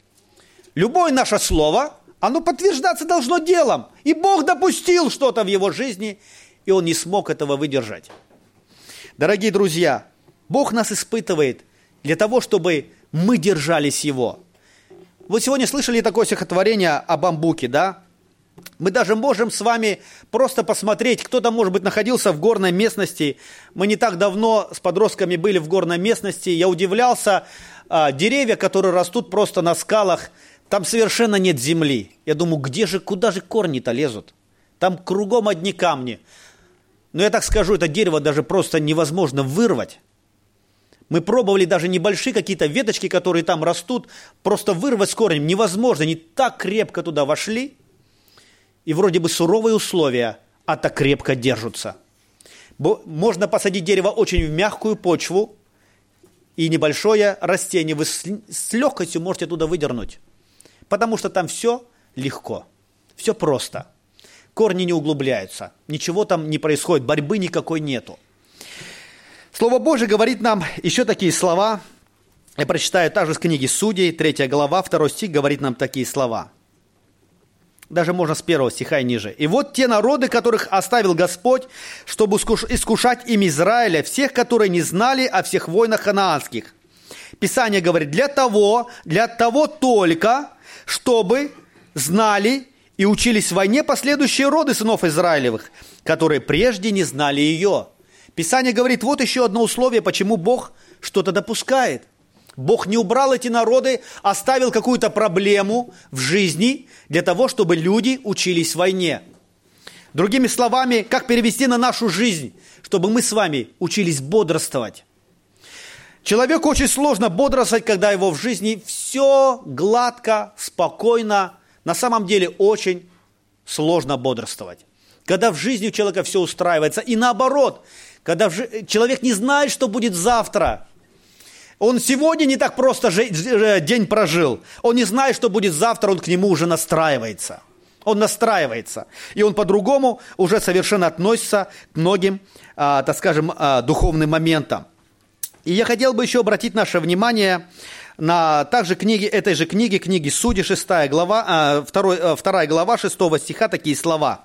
Любое наше слово, оно подтверждаться должно делом. И Бог допустил что-то в его жизни, и он не смог этого выдержать. Дорогие друзья, Бог нас испытывает для того, чтобы мы держались Его. Вы сегодня слышали такое стихотворение о бамбуке, да? Мы даже можем с вами просто посмотреть, кто-то, может быть, находился в горной местности. Мы не так давно с подростками были в горной местности. Я удивлялся, деревья, которые растут просто на скалах, там совершенно нет земли. Я думаю, куда же корни-то лезут? Там кругом одни камни. Но я так скажу, это дерево даже просто невозможно вырвать. Мы пробовали даже небольшие какие-то веточки, которые там растут, просто вырвать с корнем невозможно. Они так крепко туда вошли, и вроде бы суровые условия, а так крепко держатся. Можно посадить дерево очень в мягкую почву, и небольшое растение вы с легкостью можете оттуда выдернуть. Потому что там все легко, все просто. Корни не углубляются, ничего там не происходит, борьбы никакой нету. Слово Божие говорит нам еще такие слова. Я прочитаю также с книги Судей, 3 глава, 2 стих говорит нам такие слова. Даже можно с 1 стиха и ниже. «И вот те народы, которых оставил Господь, чтобы искушать им Израиля, всех, которые не знали о всех войнах ханаанских». Писание говорит, для того только, чтобы знали и учились в войне последующие роды сынов Израилевых, которые прежде не знали ее. Писание говорит, вот еще одно условие, почему Бог что-то допускает. Бог не убрал эти народы, оставил какую-то проблему в жизни для того, чтобы люди учились в войне. Другими словами, как перевести на нашу жизнь, чтобы мы с вами учились бодрствовать. Человеку очень сложно бодрствовать, когда его в жизни все гладко, спокойно. На самом деле очень сложно бодрствовать. Когда в жизни у человека все устраивается. И наоборот, когда человек не знает, что будет завтра. Он сегодня не так просто день прожил. Он не знает, что будет завтра, он к нему уже настраивается. Он настраивается. И он по-другому уже совершенно относится к многим, так скажем, духовным моментам. И я хотел бы еще обратить наше внимание на также этой же книги Судей, 2 глава 6 стиха, такие слова.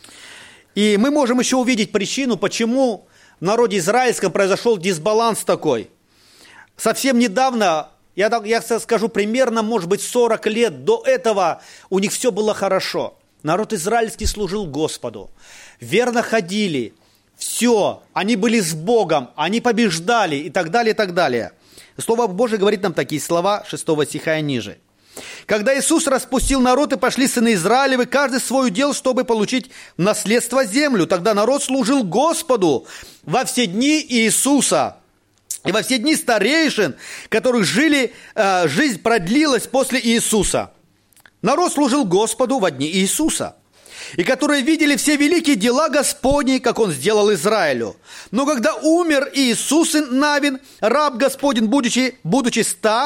И мы можем еще увидеть причину, почему в народе израильском произошел дисбаланс такой. Совсем недавно, я скажу примерно, может быть, 40 лет до этого у них все было хорошо. Народ израильский служил Господу, верно ходили, все, они были с Богом, они побеждали и так далее, и так далее. Слово Божие говорит нам такие слова 6 стиха и ниже. «Когда Иисус распустил народ, и пошли сыны Израилевы, каждый свой удел, чтобы получить в наследство землю. Тогда народ служил Господу во все дни Иисуса». И во все дни старейшин, которых жизнь продлилась после Иисуса. Народ служил Господу во дни Иисуса. И которые видели все великие дела Господни, как Он сделал Израилю. Но когда умер Иисус Навин, раб Господень, будучи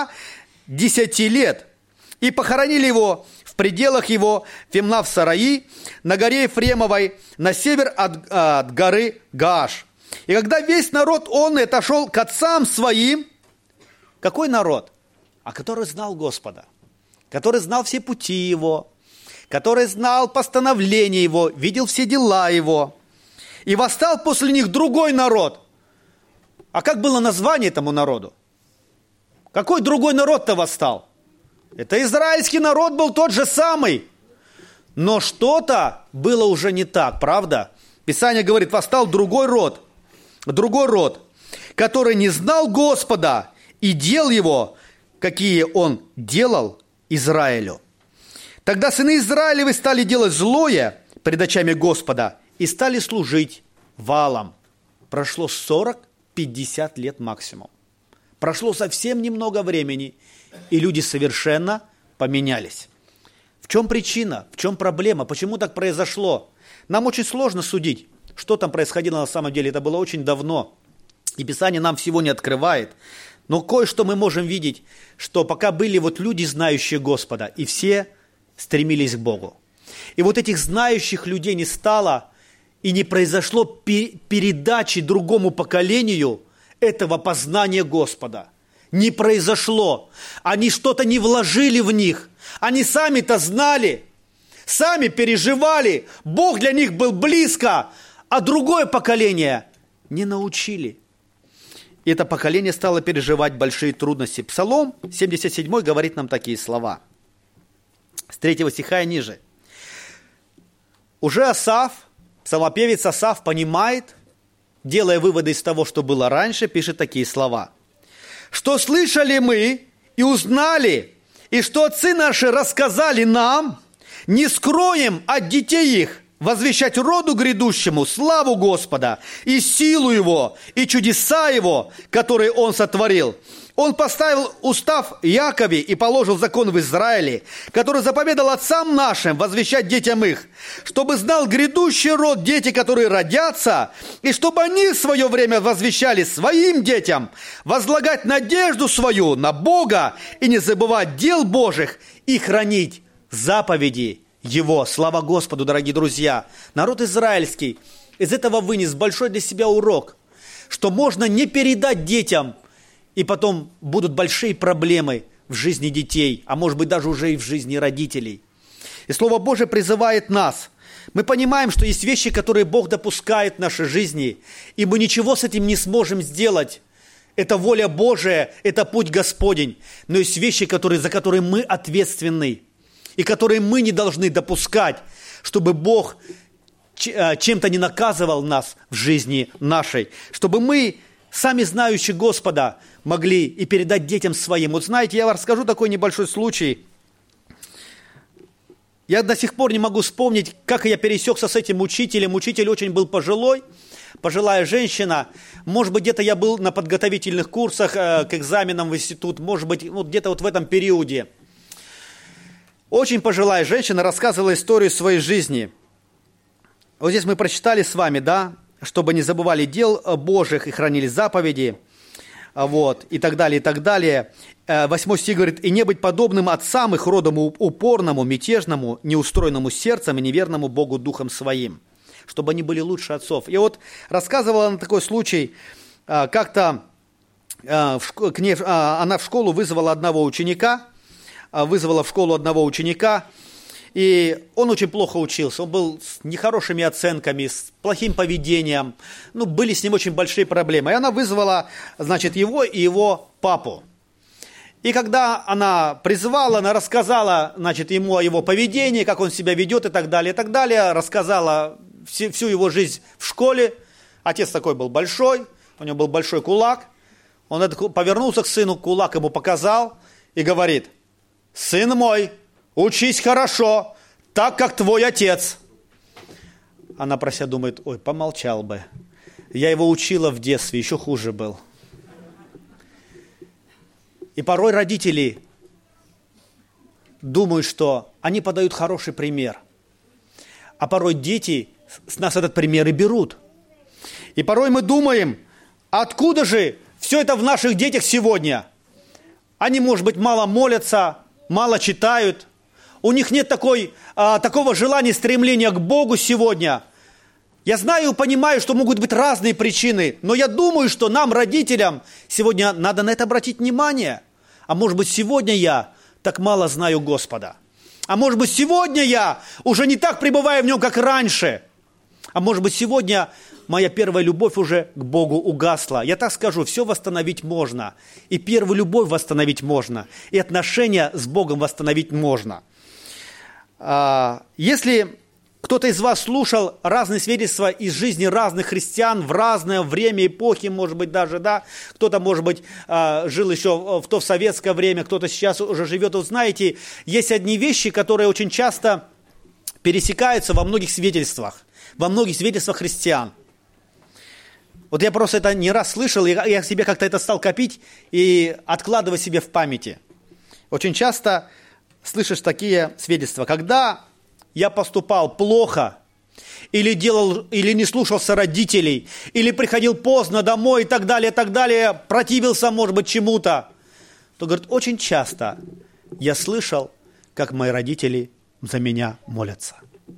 110 лет, и похоронили его в пределах его Фимнав-Сараи, на горе Ефремовой, на север от горы Гааш. И когда весь народ он отошел к отцам своим, какой народ? А который знал Господа, который знал все пути Его, который знал постановления Его, видел все дела Его. И восстал после них другой народ. А как было название этому народу? Какой другой народ-то восстал? Это израильский народ был тот же самый. Но что-то было уже не так, правда? Писание говорит, восстал другой род, который не знал Господа и дел его, какие он делал Израилю. Тогда сыны Израилевы стали делать злое пред очами Господа и стали служить Ваалам. Прошло 40-50 лет максимум. Прошло совсем немного времени, и люди совершенно поменялись. В чем причина? В чем проблема? Почему так произошло? Нам очень сложно судить, что там происходило на самом деле. Это было очень давно. И Писание нам всего не открывает. Но кое-что мы можем видеть, что пока были вот люди, знающие Господа, и все стремились к Богу. И вот этих знающих людей не стало, и не произошло передачи другому поколению этого познания Господа. Не произошло. Они что-то не вложили в них. Они сами-то знали, сами переживали. Бог для них был близко, а другое поколение не научили. И это поколение стало переживать большие трудности. Псалом 77 говорит нам такие слова. С 3 стиха и ниже. Уже Асаф, псалмопевец Асаф понимает, делая выводы из того, что было раньше, пишет такие слова. «Что слышали мы и узнали, и что отцы наши рассказали нам, не скроем от детей их, возвещать роду грядущему славу Господа и силу Его, и чудеса Его, которые Он сотворил. Он поставил устав Якове и положил закон в Израиле, который заповедал отцам нашим возвещать детям их, чтобы знал грядущий род дети, которые родятся, и чтобы они в свое время возвещали своим детям, возлагать надежду свою на Бога и не забывать дел Божьих и хранить заповеди Его». Слава Господу, дорогие друзья! Народ израильский из этого вынес большой для себя урок, что можно не передать детям, и потом будут большие проблемы в жизни детей, а может быть даже уже и в жизни родителей. И Слово Божие призывает нас. Мы понимаем, что есть вещи, которые Бог допускает в нашей жизни, и мы ничего с этим не сможем сделать. Это воля Божия, это путь Господень. Но есть вещи, за которые мы ответственны, и которые мы не должны допускать, чтобы Бог чем-то не наказывал нас в жизни нашей, чтобы мы, сами знающие Господа, могли и передать детям своим. Вот знаете, я вам расскажу такой небольшой случай. Я до сих пор не могу вспомнить, как я пересекся с этим учителем. Учитель очень был пожилая женщина. Может быть, где-то я был на подготовительных курсах к экзаменам в институт. Может быть, где-то вот в этом периоде. Очень пожилая женщина рассказывала историю своей жизни. Вот здесь мы прочитали с вами, да, чтобы не забывали дел Божьих и хранили заповеди, вот, и так далее, и так далее. 8 стих говорит, «И не быть подобным отцам их родом упорному, мятежному, неустроенному сердцем и неверному Богу духом своим, чтобы они были лучше отцов». И вот рассказывала она такой случай, как-то она в школу вызвала в школу одного ученика, и он очень плохо учился, он был с нехорошими оценками, с плохим поведением, были с ним очень большие проблемы. И она вызвала, его и его папу. И когда она призывала, она рассказала, ему о его поведении, как он себя ведет и так далее, рассказала всю его жизнь в школе. Отец такой был большой, у него был большой кулак. Он повернулся к сыну, кулак ему показал и говорит: «Сын мой, учись хорошо, так, как твой отец». Она про себя думает: ой, помолчал бы. Я его учила в детстве, еще хуже был. И порой родители думают, что они подают хороший пример. А порой дети с нас этот пример и берут. И порой мы думаем, откуда же все это в наших детях сегодня? Они, может быть, мало молятся, мало читают. У них нет такого желания, стремления к Богу сегодня. Я знаю и понимаю, что могут быть разные причины, но я думаю, что нам, родителям, сегодня надо на это обратить внимание. А может быть, сегодня я так мало знаю Господа. А может быть, сегодня я уже не так пребываю в Нем, как раньше. А может быть, сегодня моя первая любовь уже к Богу угасла. Я так скажу, все восстановить можно. И первую любовь восстановить можно. И отношения с Богом восстановить можно. Если кто-то из вас слушал разные свидетельства из жизни разных христиан в разное время, эпохи, может быть, даже, да, кто-то, может быть, жил еще в то советское время, кто-то сейчас уже живет, вот знаете, есть одни вещи, которые очень часто пересекаются во многих свидетельствах христиан. Вот я просто это не раз слышал, я себе как-то это стал копить и откладывать себе в памяти. Очень часто слышишь такие свидетельства, когда я поступал плохо, или не слушался родителей, или приходил поздно домой и так далее, противился, может быть, чему-то, то, говорит, очень часто я слышал, как мои родители за меня молятся.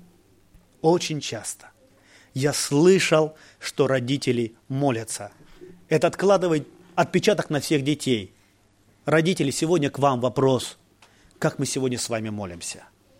Очень часто я слышал, что родители молятся. Это откладывает отпечаток на всех детей. Родители, сегодня к вам вопрос, как мы сегодня с вами молимся?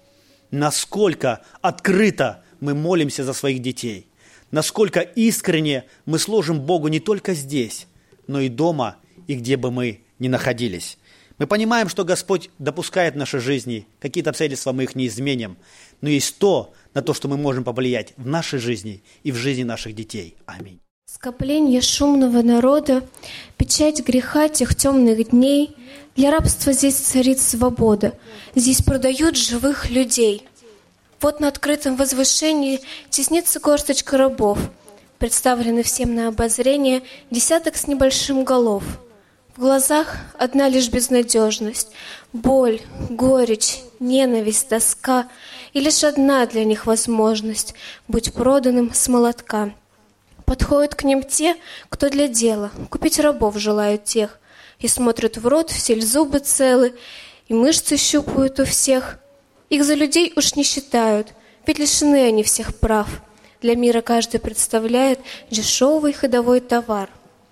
Насколько открыто мы молимся за своих детей? Насколько искренне мы служим Богу не только здесь, но и дома, и где бы мы ни находились? Мы понимаем, что Господь допускает в нашей жизни, какие-то обстоятельства мы их не изменим, но есть то, на то, что мы можем повлиять в нашей жизни и в жизни наших детей. Аминь.
Скопление шумного народа, печать греха тех темных дней. Для рабства здесь царит свобода, здесь продают живых людей. Вот на открытом возвышении теснится горсточка рабов, представлены всем на обозрение десяток с небольшим голов. В глазах одна лишь безнадежность, боль, горечь, ненависть, тоска, и лишь одна для них возможность — быть проданным с молотка. Подходят к ним те, кто для дела, купить рабов желают тех, и смотрят в рот, все ль зубы целы, и мышцы щупают у всех. Их за людей уж не считают, ведь лишены они всех прав. Для мира каждый представляет дешевый ходовой товар.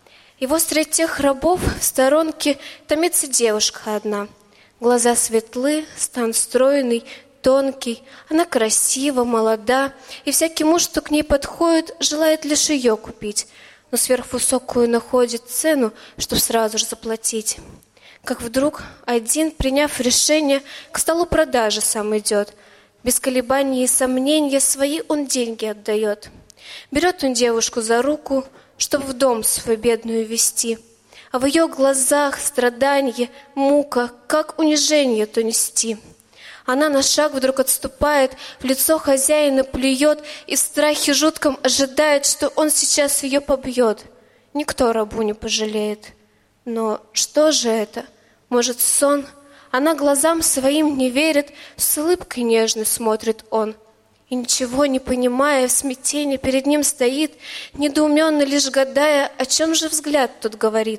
И вот среди тех рабов в сторонке томится девушка одна. Глаза светлы, стан стройный, тонкий, она красива, молода, и всякий муж, что к ней подходит, желает лишь ее купить, но сверхвысокую находит цену, чтоб сразу же заплатить. Как вдруг один, приняв решение, к столу продажи сам идет. Без колебаний и сомнения свои он деньги отдает. Берет он девушку за руку, чтоб в дом свой бедную вести. А в ее глазах страданье, мука, как унижение то нести. Она на шаг вдруг отступает, в лицо хозяина плюет и в страхе жутком ожидает, что он сейчас ее побьет. Никто рабу не пожалеет. Но что же это? Может, сон? Она глазам своим не верит, с улыбкой нежно смотрит он. И ничего не понимая, в смятении перед ним стоит, недоуменно лишь гадая, о чем же взгляд тут говорит.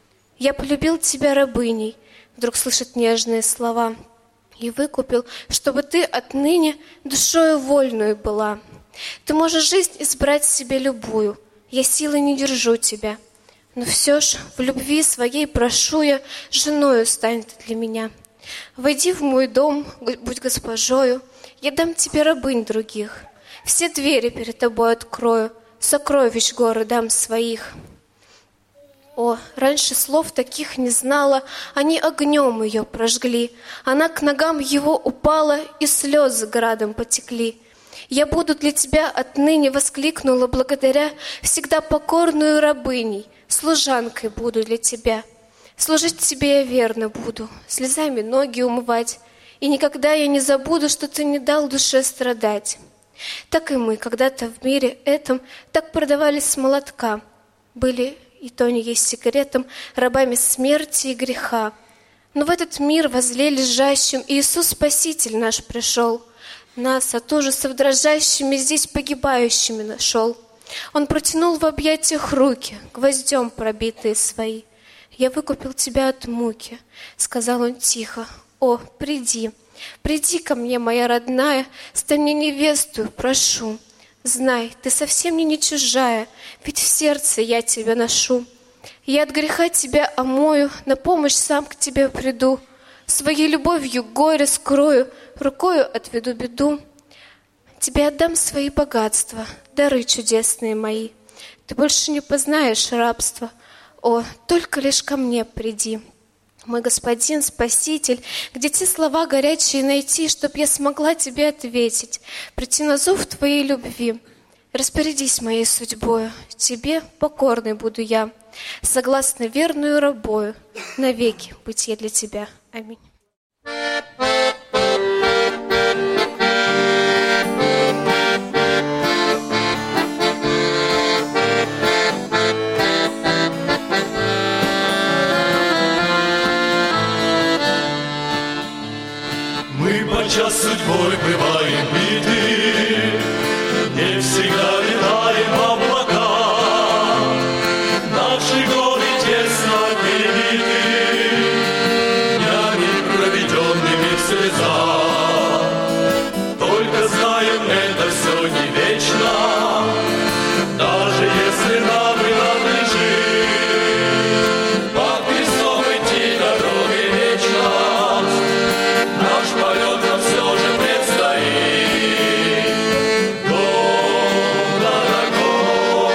«Я полюбил тебя рабыней», вдруг слышит нежные слова, «и выкупил, чтобы ты отныне душою вольную была. Ты можешь жизнь избрать себе любую, я силой не держу тебя, но все ж в любви своей прошу я, женою стань ты для меня. Войди в мой дом, будь госпожою, я дам тебе рабынь других, все двери перед тобой открою, сокровищ горы дам своих». О, раньше слов таких не знала, они огнем ее прожгли. Она к ногам его упала, и слезы градом потекли. «Я буду для тебя отныне», — воскликнула благодаря, «всегда покорную рабыней, служанкой буду для тебя. Служить тебе я верно буду, слезами ноги умывать, и никогда я не забуду, что ты не дал душе страдать». Так и мы когда-то в мире этом так продавались с молотка, были и то не есть секретом, рабами смерти и греха. Но в этот мир возле лежащим Иисус Спаситель наш пришел. Нас от ужасов дрожащими здесь погибающими нашел. Он протянул в объятиях руки, гвоздем пробитые свои. «Я выкупил тебя от муки», — сказал он тихо. «О, приди, приди ко мне, моя родная, стань мне невестою, прошу. Знай, ты совсем мне не чужая, ведь в сердце я тебя ношу. Я от греха тебя омою, на помощь сам к тебе приду. Своей любовью горе скрою, рукою отведу беду. Тебе отдам свои богатства, дары чудесные мои. Ты больше не познаешь рабства. О, только лишь ко мне приди. Мой Господин, Спаситель, где те слова горячие найти, чтоб я смогла тебе ответить, прийти на зов твоей любви. Распорядись моей судьбою, тебе покорной буду я, согласно верную рабою, навеки быть я для тебя. Аминь.
Подчас судьбой бываем биты, не всегда летаем в облака. Наши годы тесно перебиты, днями проведенными в слезах. Только знаем, это все не вечно, даже если нам и надлежит под крестом идти дорогой вечность. Наш полет нам все же предстоит. Дом дорогой,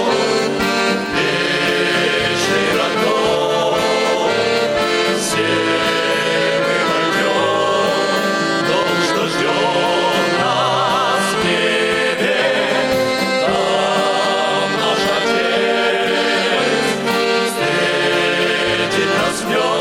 вечный родной, все мы войдем, дом, что ждет нас в небе. Там наш Отец встретит нас в нем.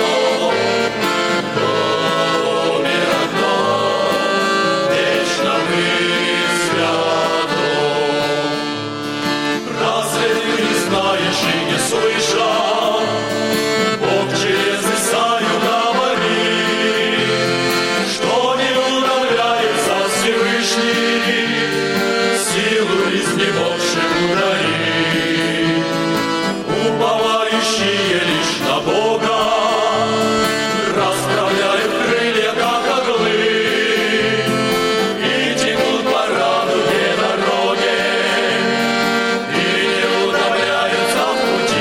Слышал, Бог через Исаию говорит, что не утомляется Всевышний, силу изнемогшим дарит. Уповающие лишь на Бога расправляют крылья, как орлы, и текут по радуге дороге, и не утомляются в пути.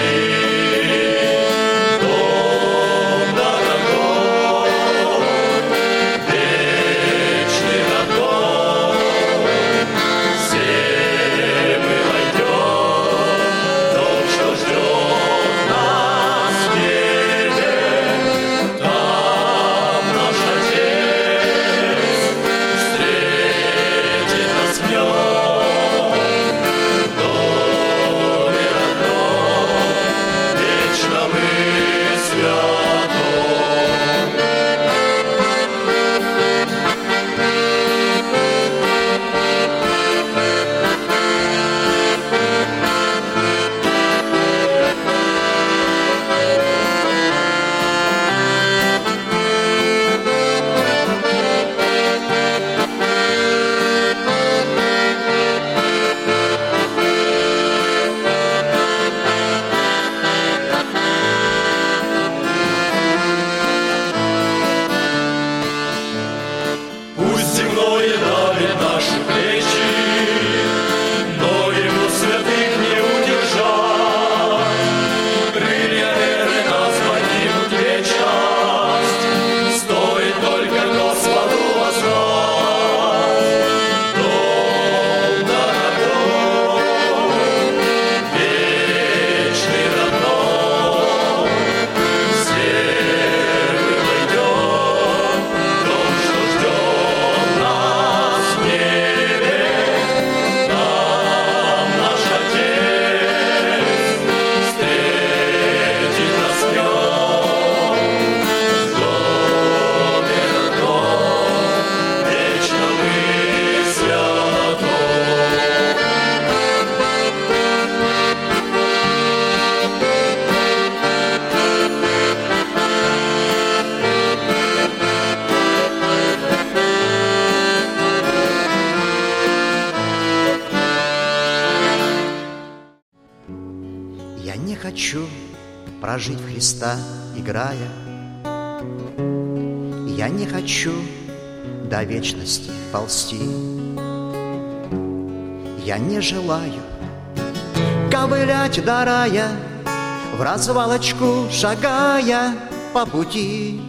хочу прожить в Христа, играя. Я не хочу до вечности ползти. Я не желаю ковылять до рая, в развалочку шагая по пути.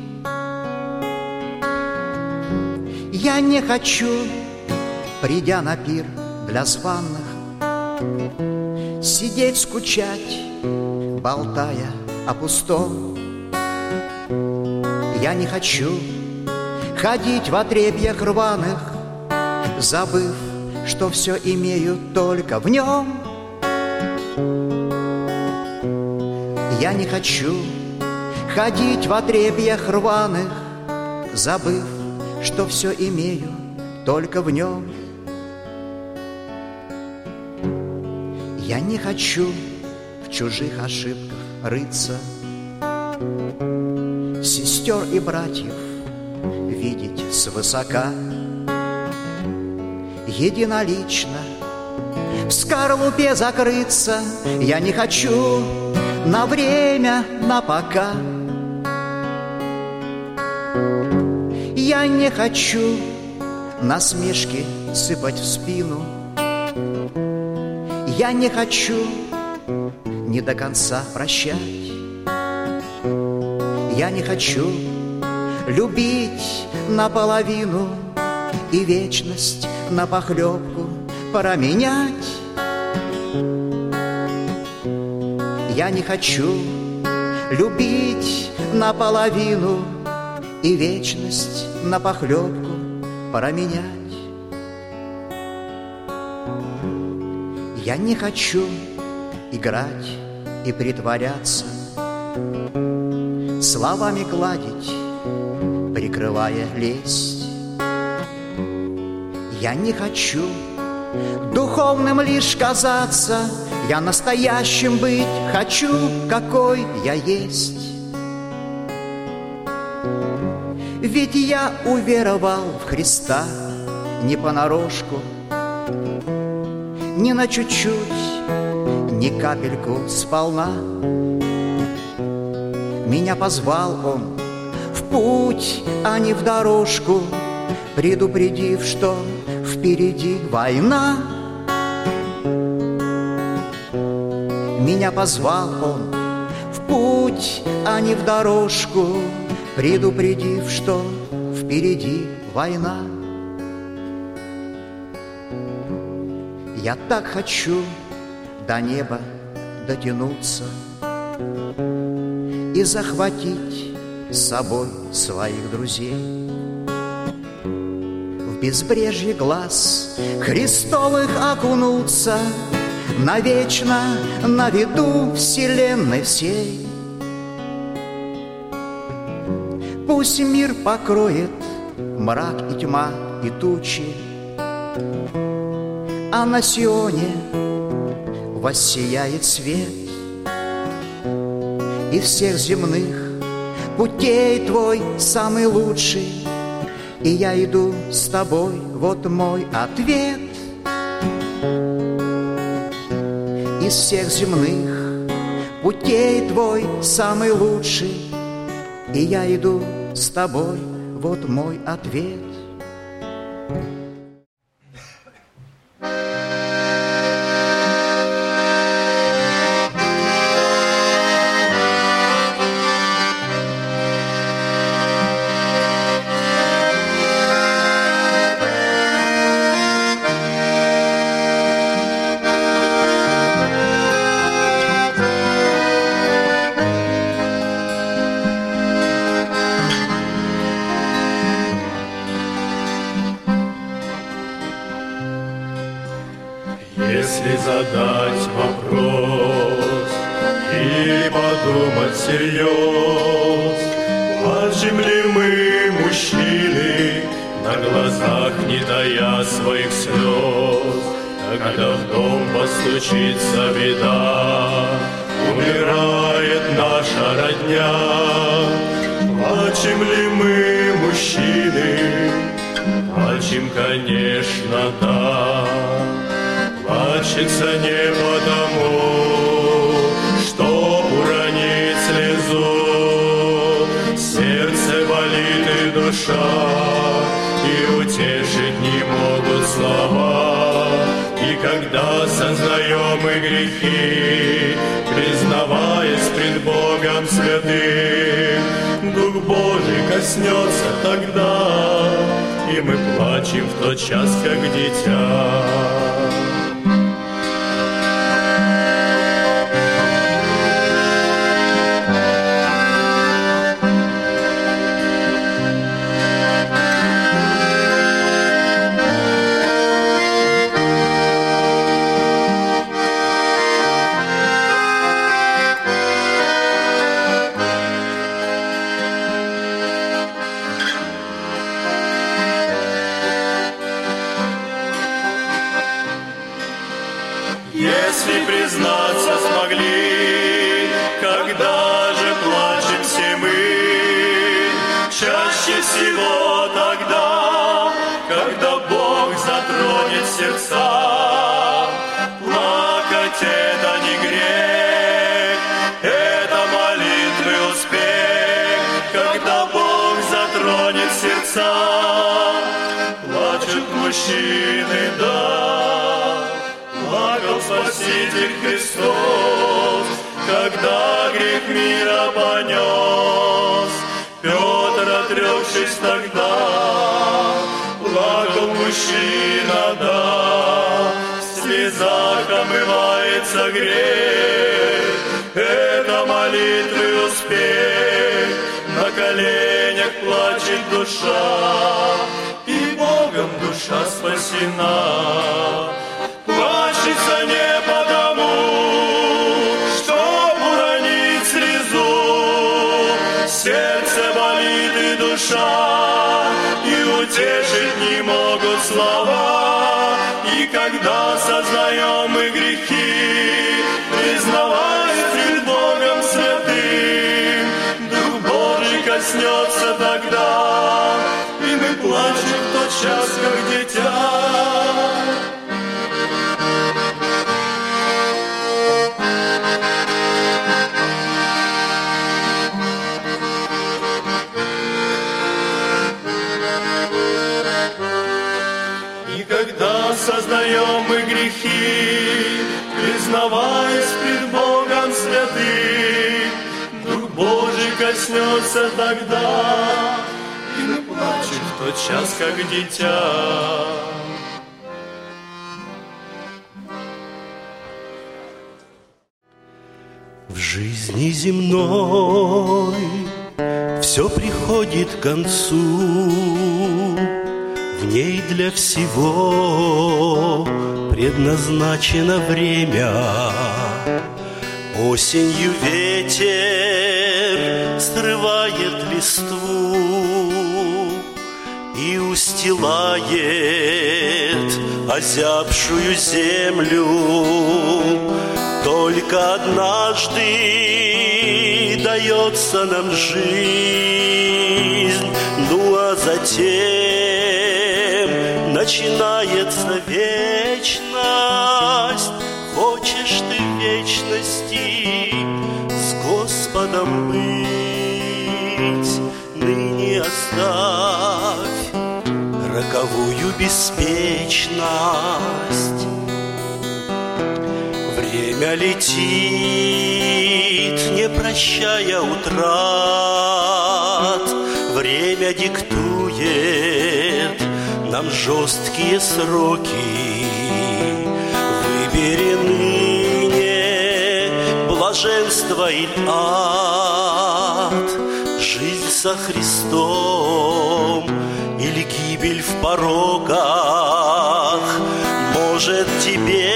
Я не хочу, придя на пир для званых, сидеть, скучать, болтая о пустом. Я не хочу ходить в отрепьях рваных, забыв, что все имею только в нем. Я не хочу ходить в отрепьях рваных, забыв, что все имею только в нем. Я не хочу в чужих ошибках рыться, сестер и братьев видеть свысока. Единолично в скорлупе закрыться я не хочу на время, на пока. Я не хочу насмешки сыпать в спину. Я не хочу не до конца прощать. Я не хочу любить наполовину и вечность на похлебку променять. Я не хочу любить наполовину и вечность на похлебку променять. Я не хочу играть и притворяться, словами гладить, прикрывая лесть. Я не хочу духовным лишь казаться, я настоящим быть хочу, какой я есть. Ведь я уверовал в Христа не понарошку, не на чуть-чуть, ни капельку сполна. Меня позвал Он в путь, а не в дорожку, предупредив, что впереди война. Меня позвал Он в путь, а не в дорожку, предупредив, что впереди война. Я так хочу до неба дотянуться и захватить с собой своих друзей. В безбрежье глаз Христовых окунуться, навечно на виду вселенной всей. Пусть мир покроет мрак и тьма и тучи, а на Сионе воссияет свет. Из всех земных путей Твой самый лучший, и я иду с Тобой, вот мой ответ. Из всех земных путей Твой самый лучший, и я иду с Тобой, вот мой ответ.
Если задать вопрос или подумать всерьез, плачем ли мы, мужчины, на глазах не тая своих слез, когда в дом постучится беда, умирает наша родня. Плачем ли мы, мужчины? Плачем, конечно, да. Плачется не потому, что уронить слезу. Сердце болит и душа, и утешить не могут слова. И когда сознаем мы грехи, признаваясь пред Богом святым, Дух Божий коснется тогда, и мы плачем в тот час, как дитя.
всего тогда, когда Бог затронет сердца. Плакать это не грех, это молитвы успех, когда Бог затронет сердца. Плачут мужчины, да, плакал Спаситель Христос, когда грех мира понес. Петр, отрекшись тогда, плакал мужчина, да, в слезах омывается грех. Это молитвы успех, на коленях плачет душа, и Богом душа спасена. Плачется не потому, чтоб уронить слезу, сердце болит и душа, и утешить не могут слова. И когда сознаем мы грехи, признаваясь пред Богом святым, Дух Божий коснется тогда, и мы плачем в тот час, как дитя. Сознаем мы грехи, признаваясь пред Богом святым, Дух Божий коснется тогда, и мы плачем в тот час, как дитя.
В жизни земной все приходит к концу, в ней для всего предназначено время. Осенью ветер срывает листву и устилает озябшую землю. Только однажды дается нам жизнь, ну а затем начинается вечность. Хочешь ты в вечности с Господом быть, ныне оставь роковую беспечность. Время летит, не прощая утрат, время диктует нам жесткие сроки. Выбери ныне блаженство или ад, жизнь со Христом или гибель в пороках. Может, тебе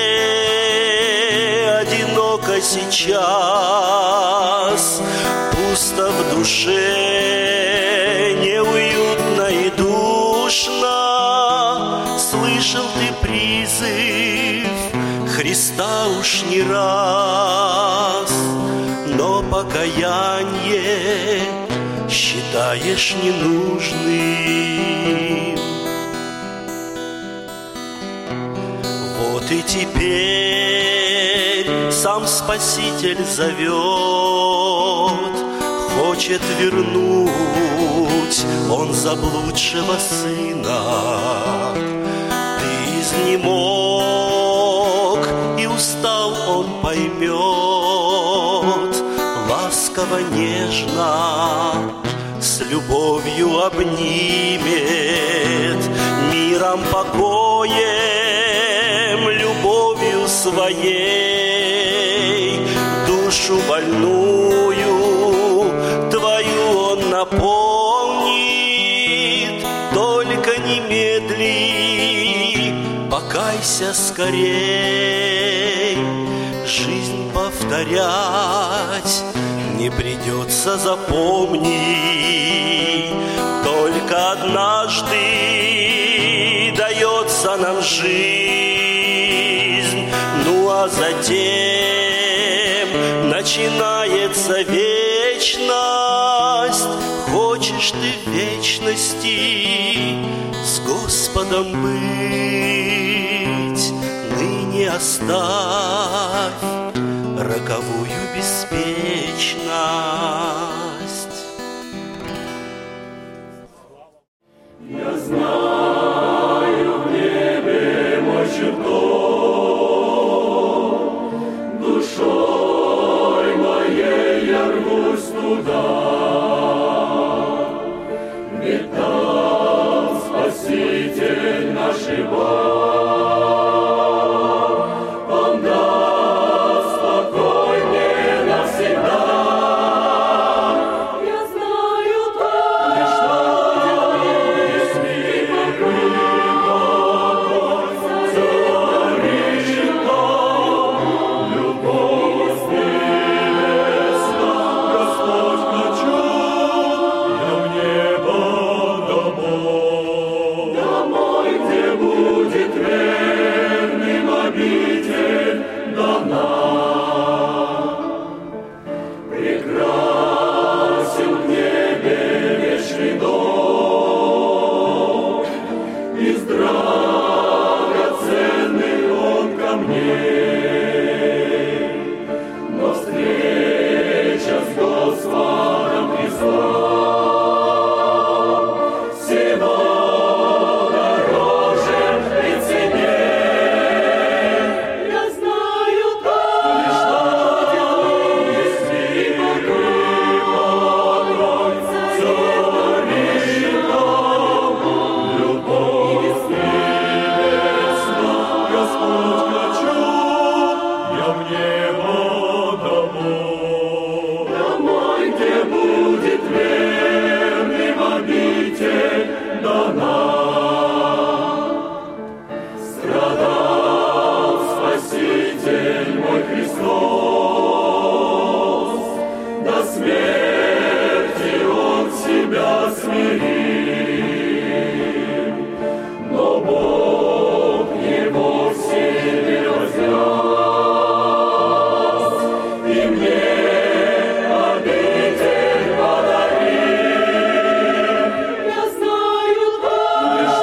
одиноко сейчас, пусто в душе, неуютно и душно. Слышал ты призыв Христа уж не раз, но покаяние считаешь ненужным. Вот и теперь сам Спаситель зовет, хочет вернуть Он заблудшего сына. Ты изнемог и устал, Он поймет, ласково, нежно, с любовью обнимет, миром, покоем, любовью своей. Душу больную твою Он наполнит, только немедли, покайся скорей. Жизнь повторять не придется, запомни, только однажды дается нам жизнь, ну а затем начинается вечность. Хочешь хочешь ты в вечности с Господом быть, ныне оставь роковую беспечность.
Я знаю, в небе мой чертог, душой моей я рвусь туда, ведь там Спаситель наш Бог, Он даст покой мне навсегда. Я знаю лишь прекрасен в небе вечный дом, из драгоценных он камней, но встреча с Господом Христом всего дороже и ценней. Я знаю лишь Спаситель мой Христос, до смерти Он себя смирил, но Бог Его в себе вознес, и мне обитель подарил. Я знаю лишь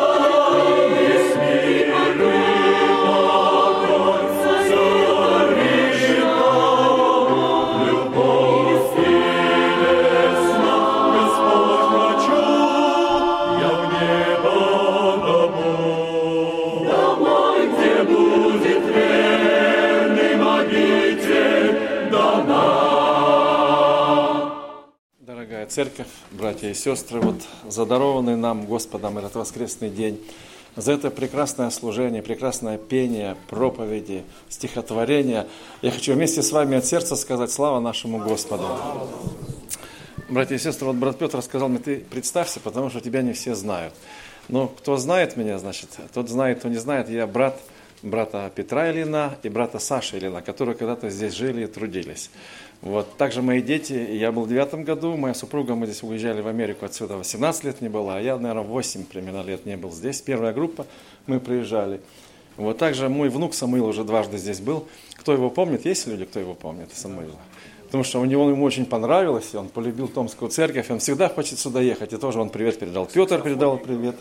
Дорогая церковь, братья и сестры, вот задарованный нам Господом этот воскресный день, за это прекрасное служение, прекрасное пение, проповеди, стихотворения, я хочу вместе с вами от сердца сказать слава нашему Господу. Братья и сестры, вот брат Петр сказал мне, ты представься, потому что тебя не все знают. Но кто знает меня, значит, тот знает, кто не знает, я брат брата Петра Ильина и брата Саши Ильина, которые когда-то здесь жили и трудились. Вот. Также мои дети, я был в 9 году, моя супруга, мы здесь уезжали в Америку отсюда, 18 лет не было, а я, наверное, 8 примерно лет не был здесь. Первая группа, мы приезжали. Вот также мой внук Самуил уже дважды здесь был. Кто его помнит? Есть люди, кто его помнит? Самуила. Потому что ему очень понравилось, и он полюбил Томскую церковь, он всегда хочет сюда ехать, и тоже он привет передал. Петр передал привет.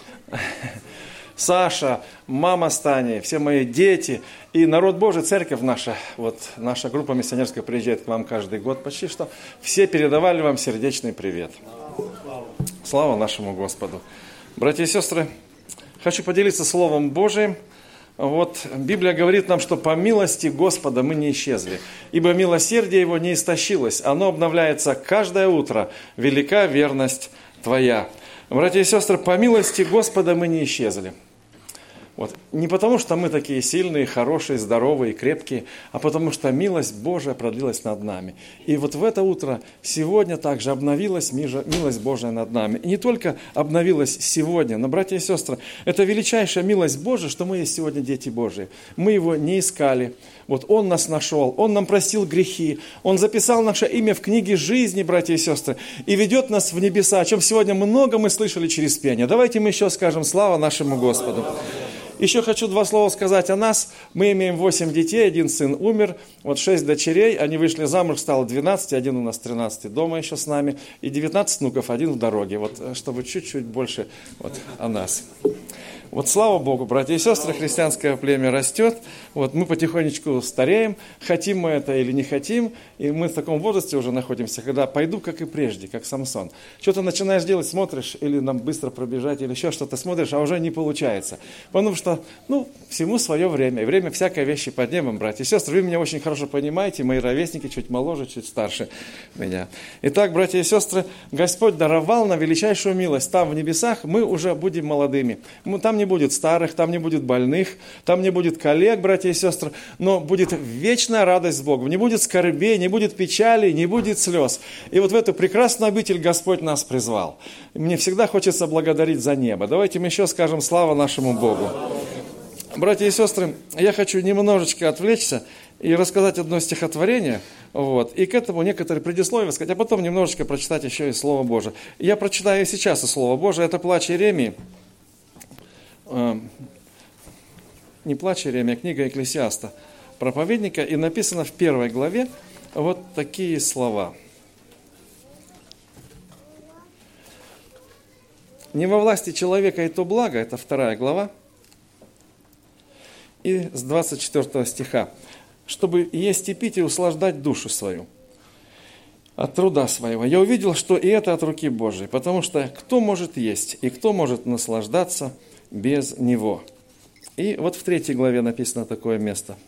Саша, мама Стани, все мои дети и народ Божий, церковь наша, вот наша группа миссионерская приезжает к вам каждый год почти что, все передавали вам сердечный привет. Слава нашему Господу. Братья и сестры, хочу поделиться Словом Божиим. Вот Библия говорит нам, что по милости Господа мы не исчезли, ибо милосердие Его не истощилось, оно обновляется каждое утро, велика верность Твоя. Братья и сестры, по милости Господа мы не исчезли. Вот. Не потому, что мы такие сильные, хорошие, здоровые, крепкие, а потому, что милость Божия продлилась над нами. И вот в это утро, сегодня также обновилась милость Божия над нами. И не только обновилась сегодня, но, братья и сестры, это величайшая милость Божия, что мы есть сегодня дети Божии. Мы Его не искали. Вот Он нас нашел, Он нам простил грехи, Он записал наше имя в книге жизни, братья и сестры, и ведет нас в небеса, о чем сегодня много мы слышали через пение. Давайте мы еще скажем слава нашему Господу. Еще хочу 2 слова сказать о нас. Мы имеем 8 детей, 1 сын умер, 6 дочерей, они вышли замуж, стало 12, 1 у нас 13 дома еще с нами, и 19 внуков, 1 в дороге, чтобы чуть-чуть больше о нас. Слава Богу, братья и сестры, христианское племя растет, мы потихонечку стареем, хотим мы это или не хотим, и мы в таком возрасте уже находимся, когда пойду, как и прежде, как Самсон. Что-то начинаешь делать, смотришь, или нам быстро пробежать, или еще что-то смотришь, а уже не получается. Потому что, всему свое время, и время всякой вещи под небом, братья и сестры. Вы меня очень хорошо понимаете, мои ровесники, чуть моложе, чуть старше меня. Итак, братья и сестры, Господь даровал нам величайшую милость. Там в небесах мы уже будем молодыми. Там не будет старых, там не будет больных, там не будет коллег, братья и сестры, но будет вечная радость с Богом, не будет скорбей, не будет печали, не будет слез. И в эту прекрасную обитель Господь нас призвал. Мне всегда хочется благодарить за небо. Давайте мы еще скажем слава нашему Богу. Братья и сестры, я хочу немножечко отвлечься и рассказать одно стихотворение, и к этому некоторые предисловия сказать, а потом немножечко прочитать еще и Слово Божие. Я прочитаю сейчас и Слово Божие, это «Плач Иеремии». Не «Плач Иеремии», а книга Екклесиаста, проповедника, и написано в 1 главе такие слова. «Не во власти человека и то благо», это 2 глава, и с 24 стиха, «чтобы есть и пить и услаждать душу свою от труда своего. Я увидел, что и это от руки Божией, потому что кто может есть и кто может наслаждаться без Него». И в 3 главе написано такое место.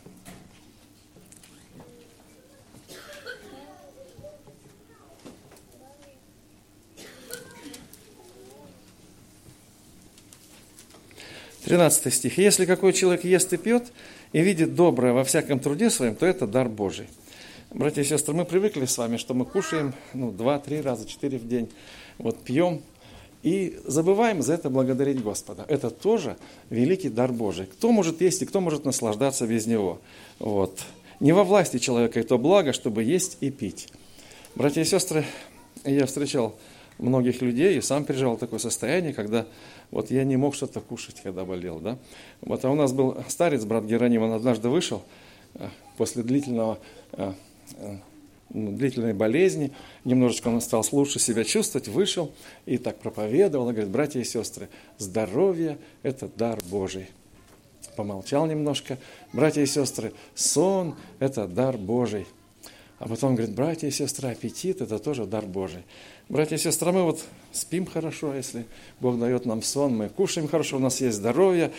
«13 стих. «Если какой человек ест и пьет, и видит доброе во всяком труде своем, то это дар Божий». Братья и сестры, мы привыкли с вами, что мы кушаем 2-3 раза, 4 в день, пьем, и забываем за это благодарить Господа. Это тоже великий дар Божий. Кто может есть и кто может наслаждаться без него? Не во власти человека и то благо, чтобы есть и пить. Братья и сестры, я встречал многих людей и сам переживал такое состояние, когда я не мог что-то кушать, когда болел. Да? А у нас был старец, брат Героним, он однажды вышел после длительной болезни, немножечко он стал лучше себя чувствовать, вышел и так проповедовал, и говорит: братья и сестры, здоровье – это дар Божий. Помолчал немножко: братья и сестры, сон – это дар Божий. А потом говорит: братья и сестры, аппетит – это тоже дар Божий. Братья и сестры, мы спим хорошо, если Бог дает нам сон, мы кушаем хорошо, у нас есть здоровье,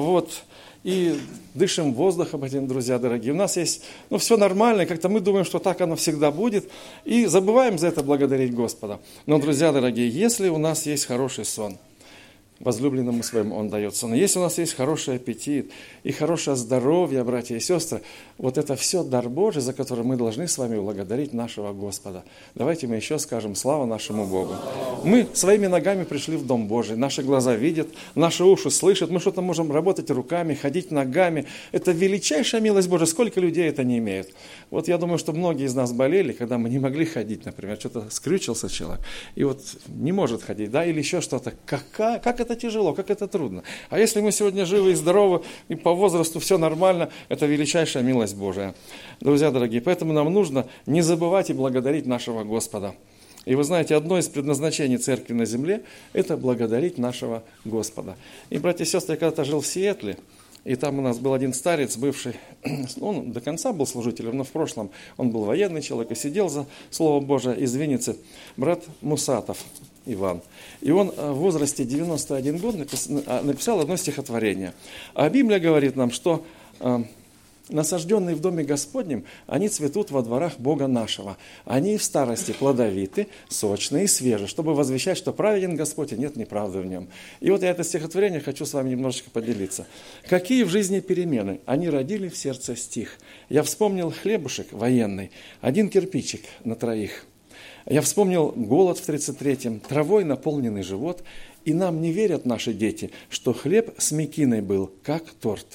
и дышим воздухом этим, друзья дорогие. У нас есть, все нормально, и как-то мы думаем, что так оно всегда будет, и забываем за это благодарить Господа. Но, друзья дорогие, если у нас есть хороший сон, возлюбленному своему Он дает сон. Если у нас есть хороший аппетит и хорошее здоровье, братья и сестры, это все дар Божий, за который мы должны с вами благодарить нашего Господа. Давайте мы еще скажем слава нашему Богу. Мы своими ногами пришли в Дом Божий, наши глаза видят, наши уши слышат, мы что-то можем работать руками, ходить ногами. Это величайшая милость Божия. Сколько людей это не имеют? Я думаю, что многие из нас болели, когда мы не могли ходить, например, что-то скрючился человек, и не может ходить, да, или еще что-то. Как это тяжело, как это трудно. А если мы сегодня живы и здоровы, и по возрасту все нормально, это величайшая милость Божия. Друзья дорогие, поэтому нам нужно не забывать и благодарить нашего Господа. И вы знаете, одно из предназначений церкви на земле – это благодарить нашего Господа. И, братья и сестры, я когда-то жил в Сиэтле, и там у нас был один старец, бывший, он до конца был служителем, но в прошлом он был военный человек и сидел за Слово Божие из Винницы, брат Мусатов Иван. И он в возрасте 91 год написал одно стихотворение. А Библия говорит нам, что насажденные в доме Господнем, они цветут во дворах Бога нашего. Они в старости плодовиты, сочные и свежие, чтобы возвещать, что праведен Господь, и нет неправды в нем. И я это стихотворение хочу с вами немножечко поделиться. Какие в жизни перемены? Они родили в сердце стих. Я вспомнил хлебушек военный, 1 кирпичик на 3. Я вспомнил голод в 33-м, травой наполненный живот, и нам не верят наши дети, что хлеб с мекиной был, как торт.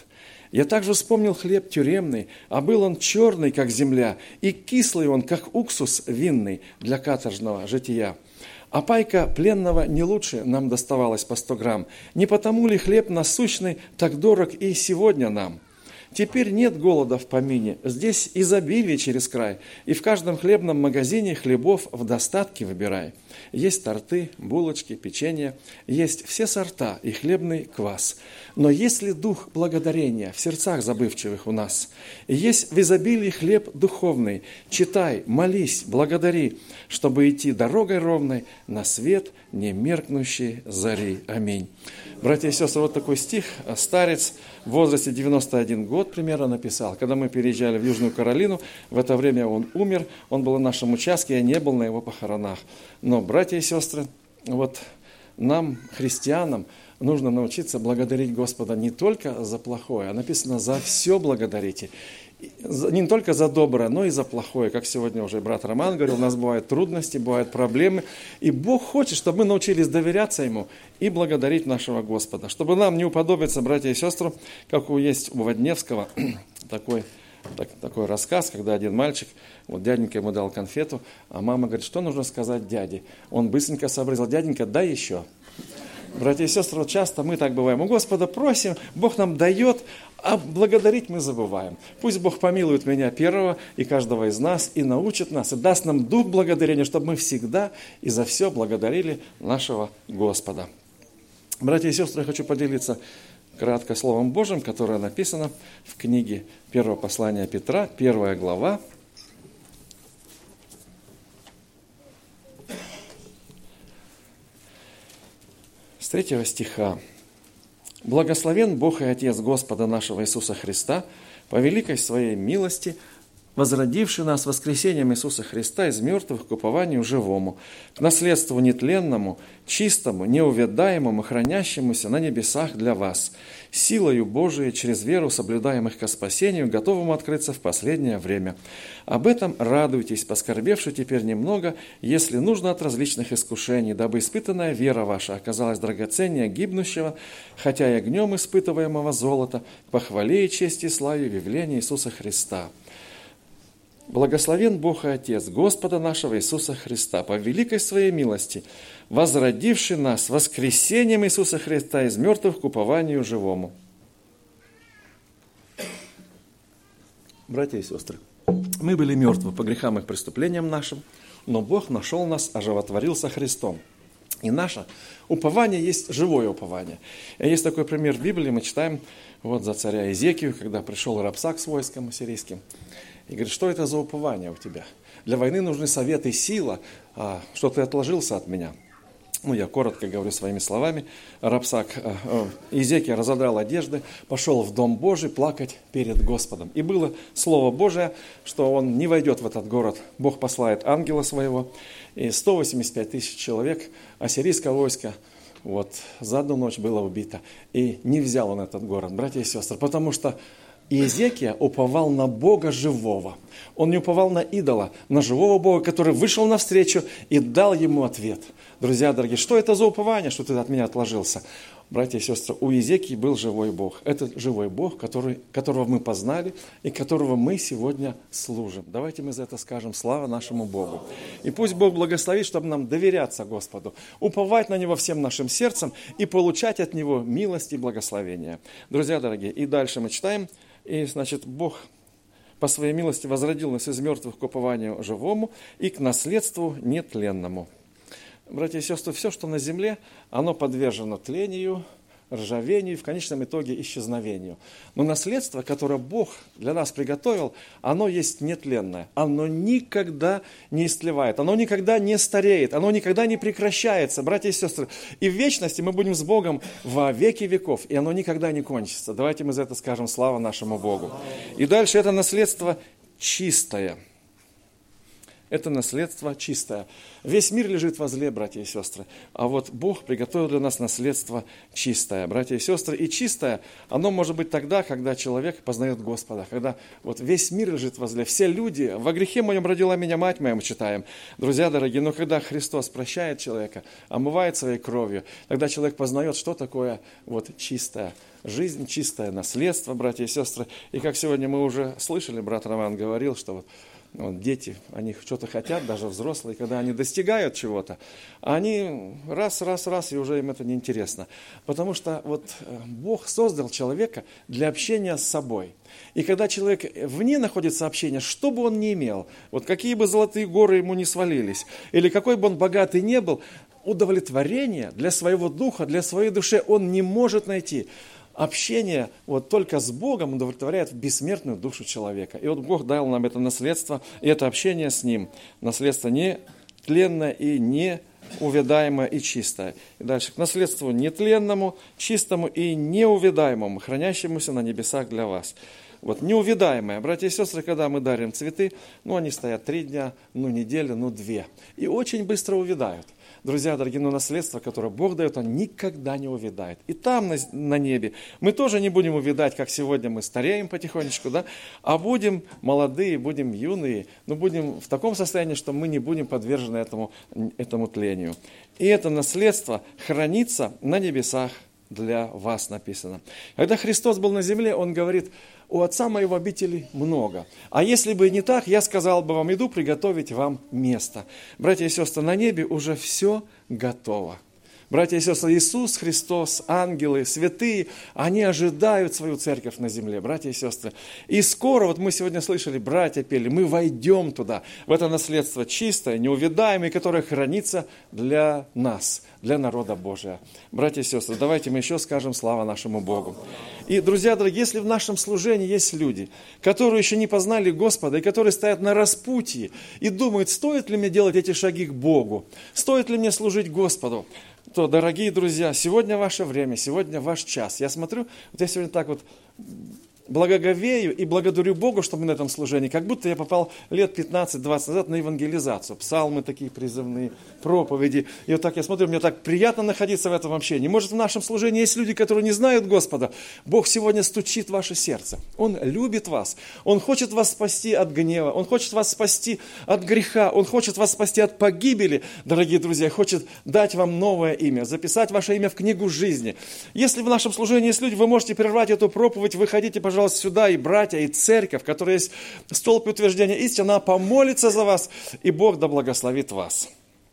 Я также вспомнил хлеб тюремный, а был он черный, как земля, и кислый он, как уксус винный для каторжного жития. А пайка пленного не лучше нам доставалась по 100 грамм. Не потому ли хлеб насущный так дорог и сегодня нам? Теперь нет голода в помине, здесь изобилие через край, и в каждом хлебном магазине хлебов в достатке выбирай. Есть торты, булочки, печенье, есть все сорта и хлебный квас. Но есть ли дух благодарения в сердцах забывчивых у нас? И есть в изобилии хлеб духовный, читай, молись, благодари, чтобы идти дорогой ровной на свет немеркнущей зари. Аминь. Братья и сестры, вот такой стих старец в возрасте 91 год примерно написал. Когда мы переезжали в Южную Каролину, в это время он умер, он был в нашем участке, я не был на его похоронах. Но, братья и сестры, вот нам, христианам, нужно научиться благодарить Господа не только за плохое, а написано «за все благодарите». Не только за доброе, но и за плохое. Как сегодня уже брат Роман говорил, у нас бывают трудности, бывают проблемы. И Бог хочет, чтобы мы научились доверяться Ему и благодарить нашего Господа. Чтобы нам не уподобиться, братья и сестры, как есть у Водневского такой рассказ, когда один мальчик, вот дяденька ему дал конфету, а мама говорит, что нужно сказать дяде? Он быстренько сообразил, дяденька, дай еще. Братья и сестры, вот часто мы так бываем. У Господа просим, Бог нам дает, а благодарить мы забываем. Пусть Бог помилует меня первого и каждого из нас, и научит нас, и даст нам дух благодарения, чтобы мы всегда и за все благодарили нашего Господа. Братья и сестры, я хочу поделиться кратко Словом Божьим, которое написано в книге Первого послания Петра, 1 глава. С 3 стиха. «Благословен Бог и Отец Господа нашего Иисуса Христа, по великой Своей милости, возродивший нас воскресением Иисуса Христа из мертвых к упованию живому, к наследству нетленному, чистому, неувядаемому, хранящемуся на небесах для вас, силою Божией через веру, соблюдаемых ко спасению, готовому открыться в последнее время. Об этом радуйтесь, поскорбевши теперь немного, если нужно от различных искушений, дабы испытанная вера ваша оказалась драгоценнее гибнущего, хотя и огнем испытываемого золота, к похвале и чести и славе в явлении Иисуса Христа. Благословен Бог и Отец Господа нашего Иисуса Христа, по великой Своей милости, возродивший нас воскресением Иисуса Христа из мертвых к упованию живому». Братья и сестры, мы были мертвы по грехам и преступлениям нашим, но Бог нашел нас, оживотворил со Христом. И наше упование есть живое упование. И есть такой пример в Библии, мы читаем вот за царя Иезекию, когда пришел Рапсак с войском ассирийским. И говорит, что это за упование у тебя? Для войны нужны совет и сила, что ты отложился от меня. Я коротко говорю своими словами. Рапсак, Иезекия разодрал одежды, пошел в Дом Божий плакать перед Господом. И было Слово Божие, что он не войдет в этот город. Бог посылает ангела своего, и 185 тысяч человек ассирийского войска за одну ночь было убито. И не взял он этот город, братья и сестры, потому что Иезекия уповал на Бога живого. Он не уповал на идола, на живого Бога, который вышел навстречу и дал ему ответ. Друзья дорогие, что это за упование, что ты от меня отложился? Братья и сестры, у Иезекии был живой Бог. Это живой Бог, которого мы познали и которого мы сегодня служим. Давайте мы за это скажем слава нашему Богу. И пусть Бог благословит, чтобы нам доверяться Господу, уповать на Него всем нашим сердцем и получать от Него милость и благословение. Друзья дорогие, и дальше мы читаем. И, Бог по Своей милости возродил нас из мертвых к упованию живому и к наследству нетленному. Братья и сестры, все, что на земле, оно подвержено тлению, ржавению и в конечном итоге исчезновению. Но наследство, которое Бог для нас приготовил, оно есть нетленное. Оно никогда не истлевает, оно никогда не стареет, оно никогда не прекращается, братья и сестры. И в вечности мы будем с Богом во веки веков, и оно никогда не кончится. Давайте мы за это скажем слава нашему Богу. И дальше это наследство чистое. это наследство чистое. Весь мир лежит возле, братья и сестры, а вот Бог приготовил для нас наследство чистое, братья и сестры. И чистое, оно может быть тогда, когда человек познает Господа, когда вот весь мир лежит возле, все люди, во грехе моем родила меня мать моя, мы читаем. Друзья дорогие, но когда Христос прощает человека, омывает своей кровью, тогда человек познает, что такое вот чистое. Жизнь, чистое наследство, братья и сестры. И как сегодня мы уже слышали, брат Роман говорил, что вот дети, они что-то хотят, даже взрослые, когда они достигают чего-то, они раз, и уже им это неинтересно. Потому что вот Бог создал человека для общения с собой. И когда человек вне находится общения, что бы он ни имел, вот какие бы золотые горы ему не свалились, или какой бы он богатый не был, удовлетворение для своего духа, для своей души он не может найти. Общение вот только с Богом удовлетворяет бессмертную душу человека. И вот Бог дал нам это наследство, и это общение с Ним. Наследство не тленное и не увядаемое и чистое. И дальше к наследству нетленному, чистому и неувядаемому, хранящемуся на небесах для вас. Вот неувядаемое. Братья и сестры, когда мы дарим цветы, они стоят 3 дня, неделю, 2. И очень быстро увядают. Друзья дорогие, но наследство, которое Бог дает, оно никогда не увядает. И там, на небе, мы тоже не будем увядать, как сегодня мы стареем потихонечку, да? А будем молодые, будем юные, но будем в таком состоянии, что мы не будем подвержены этому тлению. И это наследство хранится на небесах для вас, написано. Когда Христос был на земле, Он говорит: у Отца моего обителей много. А если бы не так, я сказал бы вам: иду приготовить вам место. Братья и сестры, на небе уже все готово. Братья и сестры, Иисус Христос, ангелы, святые, они ожидают свою церковь на земле, братья и сестры. И скоро, вот мы сегодня слышали, братья пели, мы войдем туда, в это наследство чистое, неувядаемое, которое хранится для нас, для народа Божия. Братья и сестры, давайте мы еще скажем слава нашему Богу. И, друзья дорогие, если в нашем служении есть люди, которые еще не познали Господа, и которые стоят на распутье, и думают, стоит ли мне делать эти шаги к Богу, стоит ли мне служить Господу, то, дорогие друзья, сегодня ваше время, сегодня ваш час. Я смотрю, вот я сегодня так вот благоговею и благодарю Богу, что мы на этом служении, как будто я попал лет 15-20 назад на евангелизацию. Псалмы такие призывные, проповеди. И вот так я смотрю, мне так приятно находиться в этом общении. Может, в нашем служении есть люди, которые не знают Господа. Бог сегодня стучит в ваше сердце. Он любит вас. Он хочет вас спасти от гнева. Он хочет вас спасти от греха. Он хочет вас спасти от погибели, дорогие друзья. Хочет дать вам новое имя, записать ваше имя в книгу жизни. Если в нашем служении есть люди, вы можете прервать эту проповедь, выходите, пожалуйста, сюда, и братья, и церковь, которая есть столб утверждения истины, она помолится за вас, и Бог да благословит вас.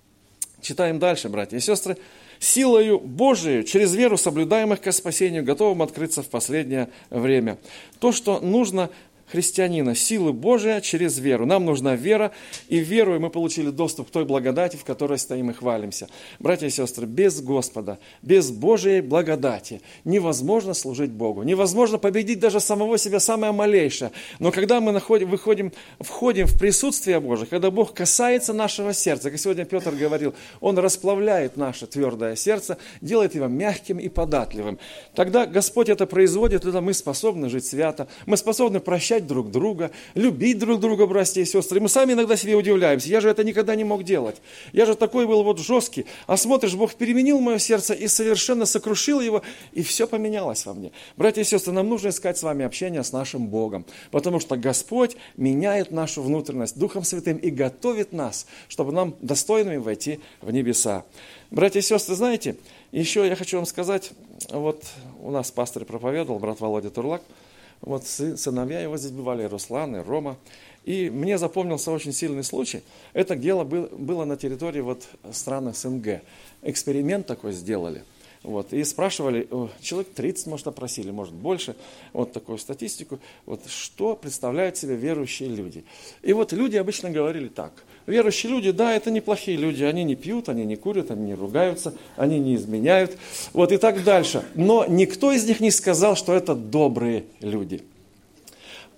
Читаем дальше, братья и сестры. Силою Божией, через веру соблюдаемых ко спасению, готовым открыться в последнее время. То, что нужно христианина, силы Божия через веру. Нам нужна вера, и веруя мы получили доступ к той благодати, в которой стоим и хвалимся. Братья и сестры, без Господа, без Божией благодати невозможно служить Богу. Невозможно победить даже самого себя, самое малейшее. Но когда мы входим в присутствие Божие, когда Бог касается нашего сердца, как сегодня Петр говорил, Он расплавляет наше твердое сердце, делает его мягким и податливым. Тогда Господь это производит, тогда мы способны жить свято, мы способны прощать друг друга, любить друг друга, братья и сестры. И мы сами иногда себе удивляемся. Я же это никогда не мог делать. Я же такой был вот жесткий. А смотришь, Бог переменил мое сердце и совершенно сокрушил его, и все поменялось во мне. Братья и сестры, нам нужно искать с вами общение с нашим Богом, потому что Господь меняет нашу внутренность Духом Святым и готовит нас, чтобы нам достойными войти в небеса. Братья и сестры, знаете, еще я хочу вам сказать, вот у нас пастор проповедовал, брат Володя Турлак, вот сыновья его здесь бывали, Руслан и Рома. И мне запомнился очень сильный случай. Это дело было на территории вот стран СНГ. Эксперимент такой сделали. Вот, и спрашивали, человек 30, может, опросили, может, больше, вот такую статистику, вот, что представляют себе верующие люди. И вот люди обычно говорили так: верующие люди, да, это неплохие люди, они не пьют, они не курят, они не ругаются, они не изменяют, вот и так дальше. Но никто из них не сказал, что это добрые люди.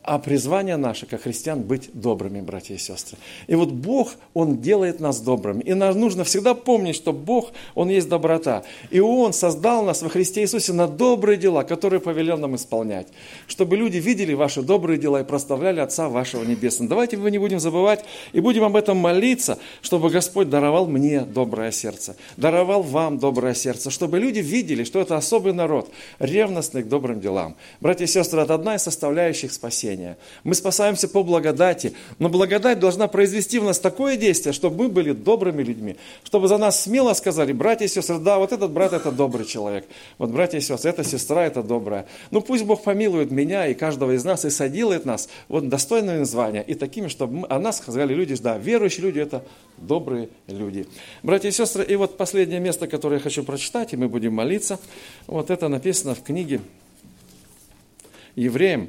А призвание наше, как христиан, быть добрыми, братья и сестры. И вот Бог, Он делает нас добрыми. И нам нужно всегда помнить, что Бог, Он есть доброта. И Он создал нас во Христе Иисусе на добрые дела, которые повелел нам исполнять. Чтобы люди видели ваши добрые дела и прославляли Отца вашего Небесного. Давайте мы не будем забывать и будем об этом молиться, чтобы Господь даровал мне доброе сердце, даровал вам доброе сердце, чтобы люди видели, что это особый народ, ревностный к добрым делам. Братья и сестры, это одна из составляющих спасения. Мы спасаемся по благодати, но благодать должна произвести в нас такое действие, чтобы мы были добрыми людьми, чтобы за нас смело сказали: братья и сестры, да, вот этот брат – это добрый человек, вот братья и сестры, эта сестра – это добрая. Ну пусть Бог помилует меня и каждого из нас и соделает нас вот достойными звания и такими, чтобы о нас сказали люди, да, верующие люди – это добрые люди. Братья и сестры, и вот последнее место, которое я хочу прочитать, и мы будем молиться, вот это написано в книге Евреям,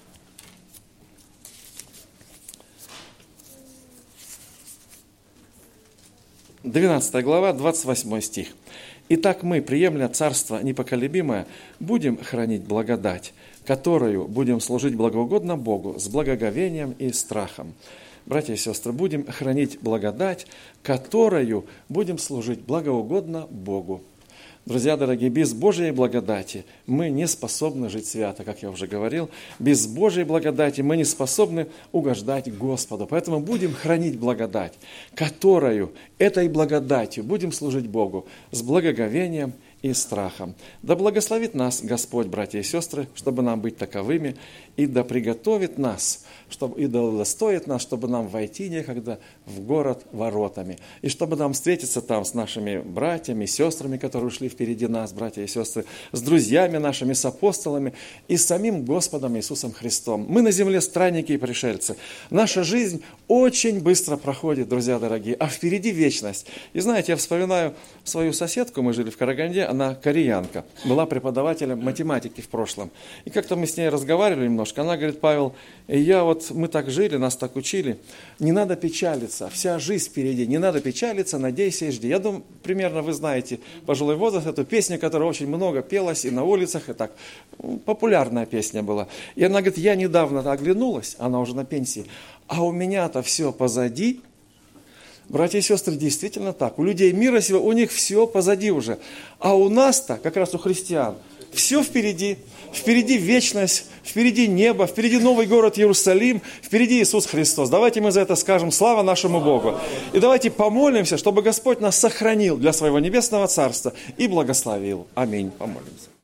12 глава, 28 стих. «Итак мы, приемля царство непоколебимое, будем хранить благодать, которую будем служить благоугодно Богу с благоговением и страхом». Братья и сестры, будем хранить благодать, которую будем служить благоугодно Богу. Друзья дорогие, без Божьей благодати мы не способны жить свято, как я уже говорил. Без Божьей благодати мы не способны угождать Господу. Поэтому будем хранить благодать, которую, этой благодатью будем служить Богу с благоговением и страхом. Да благословит нас Господь, братья и сестры, чтобы нам быть таковыми, и да приготовит нас, и да удостоит нас, чтобы нам войти некогда в город воротами, и чтобы нам встретиться там с нашими братьями и сестрами, которые ушли впереди нас, братья и сестры, с друзьями нашими, с апостолами и с самим Господом Иисусом Христом. Мы на земле странники и пришельцы. Наша жизнь очень быстро проходит, друзья дорогие, а впереди вечность. И знаете, я вспоминаю свою соседку, мы жили в Караганде, она кореянка, была преподавателем математики в прошлом. И как-то мы с ней разговаривали немножко, она говорит: Павел, мы так жили, нас так учили, не надо печалиться, вся жизнь впереди, не надо печалиться, надейся и жди. Я думаю, примерно вы знаете «Пожилой возраст», эту песню, которая очень много пелась и на улицах, и так, популярная песня была. И она говорит: я недавно оглянулась, она уже на пенсии, а у меня-то все позади. Братья и сестры, действительно так. У людей мира сего, у них все позади уже. А у нас-то, как раз у христиан, все впереди. Впереди вечность, впереди небо, впереди новый город Иерусалим, впереди Иисус Христос. Давайте мы за это скажем слава нашему Богу. И давайте помолимся, чтобы Господь нас сохранил для своего небесного царства и благословил. Аминь. Помолимся.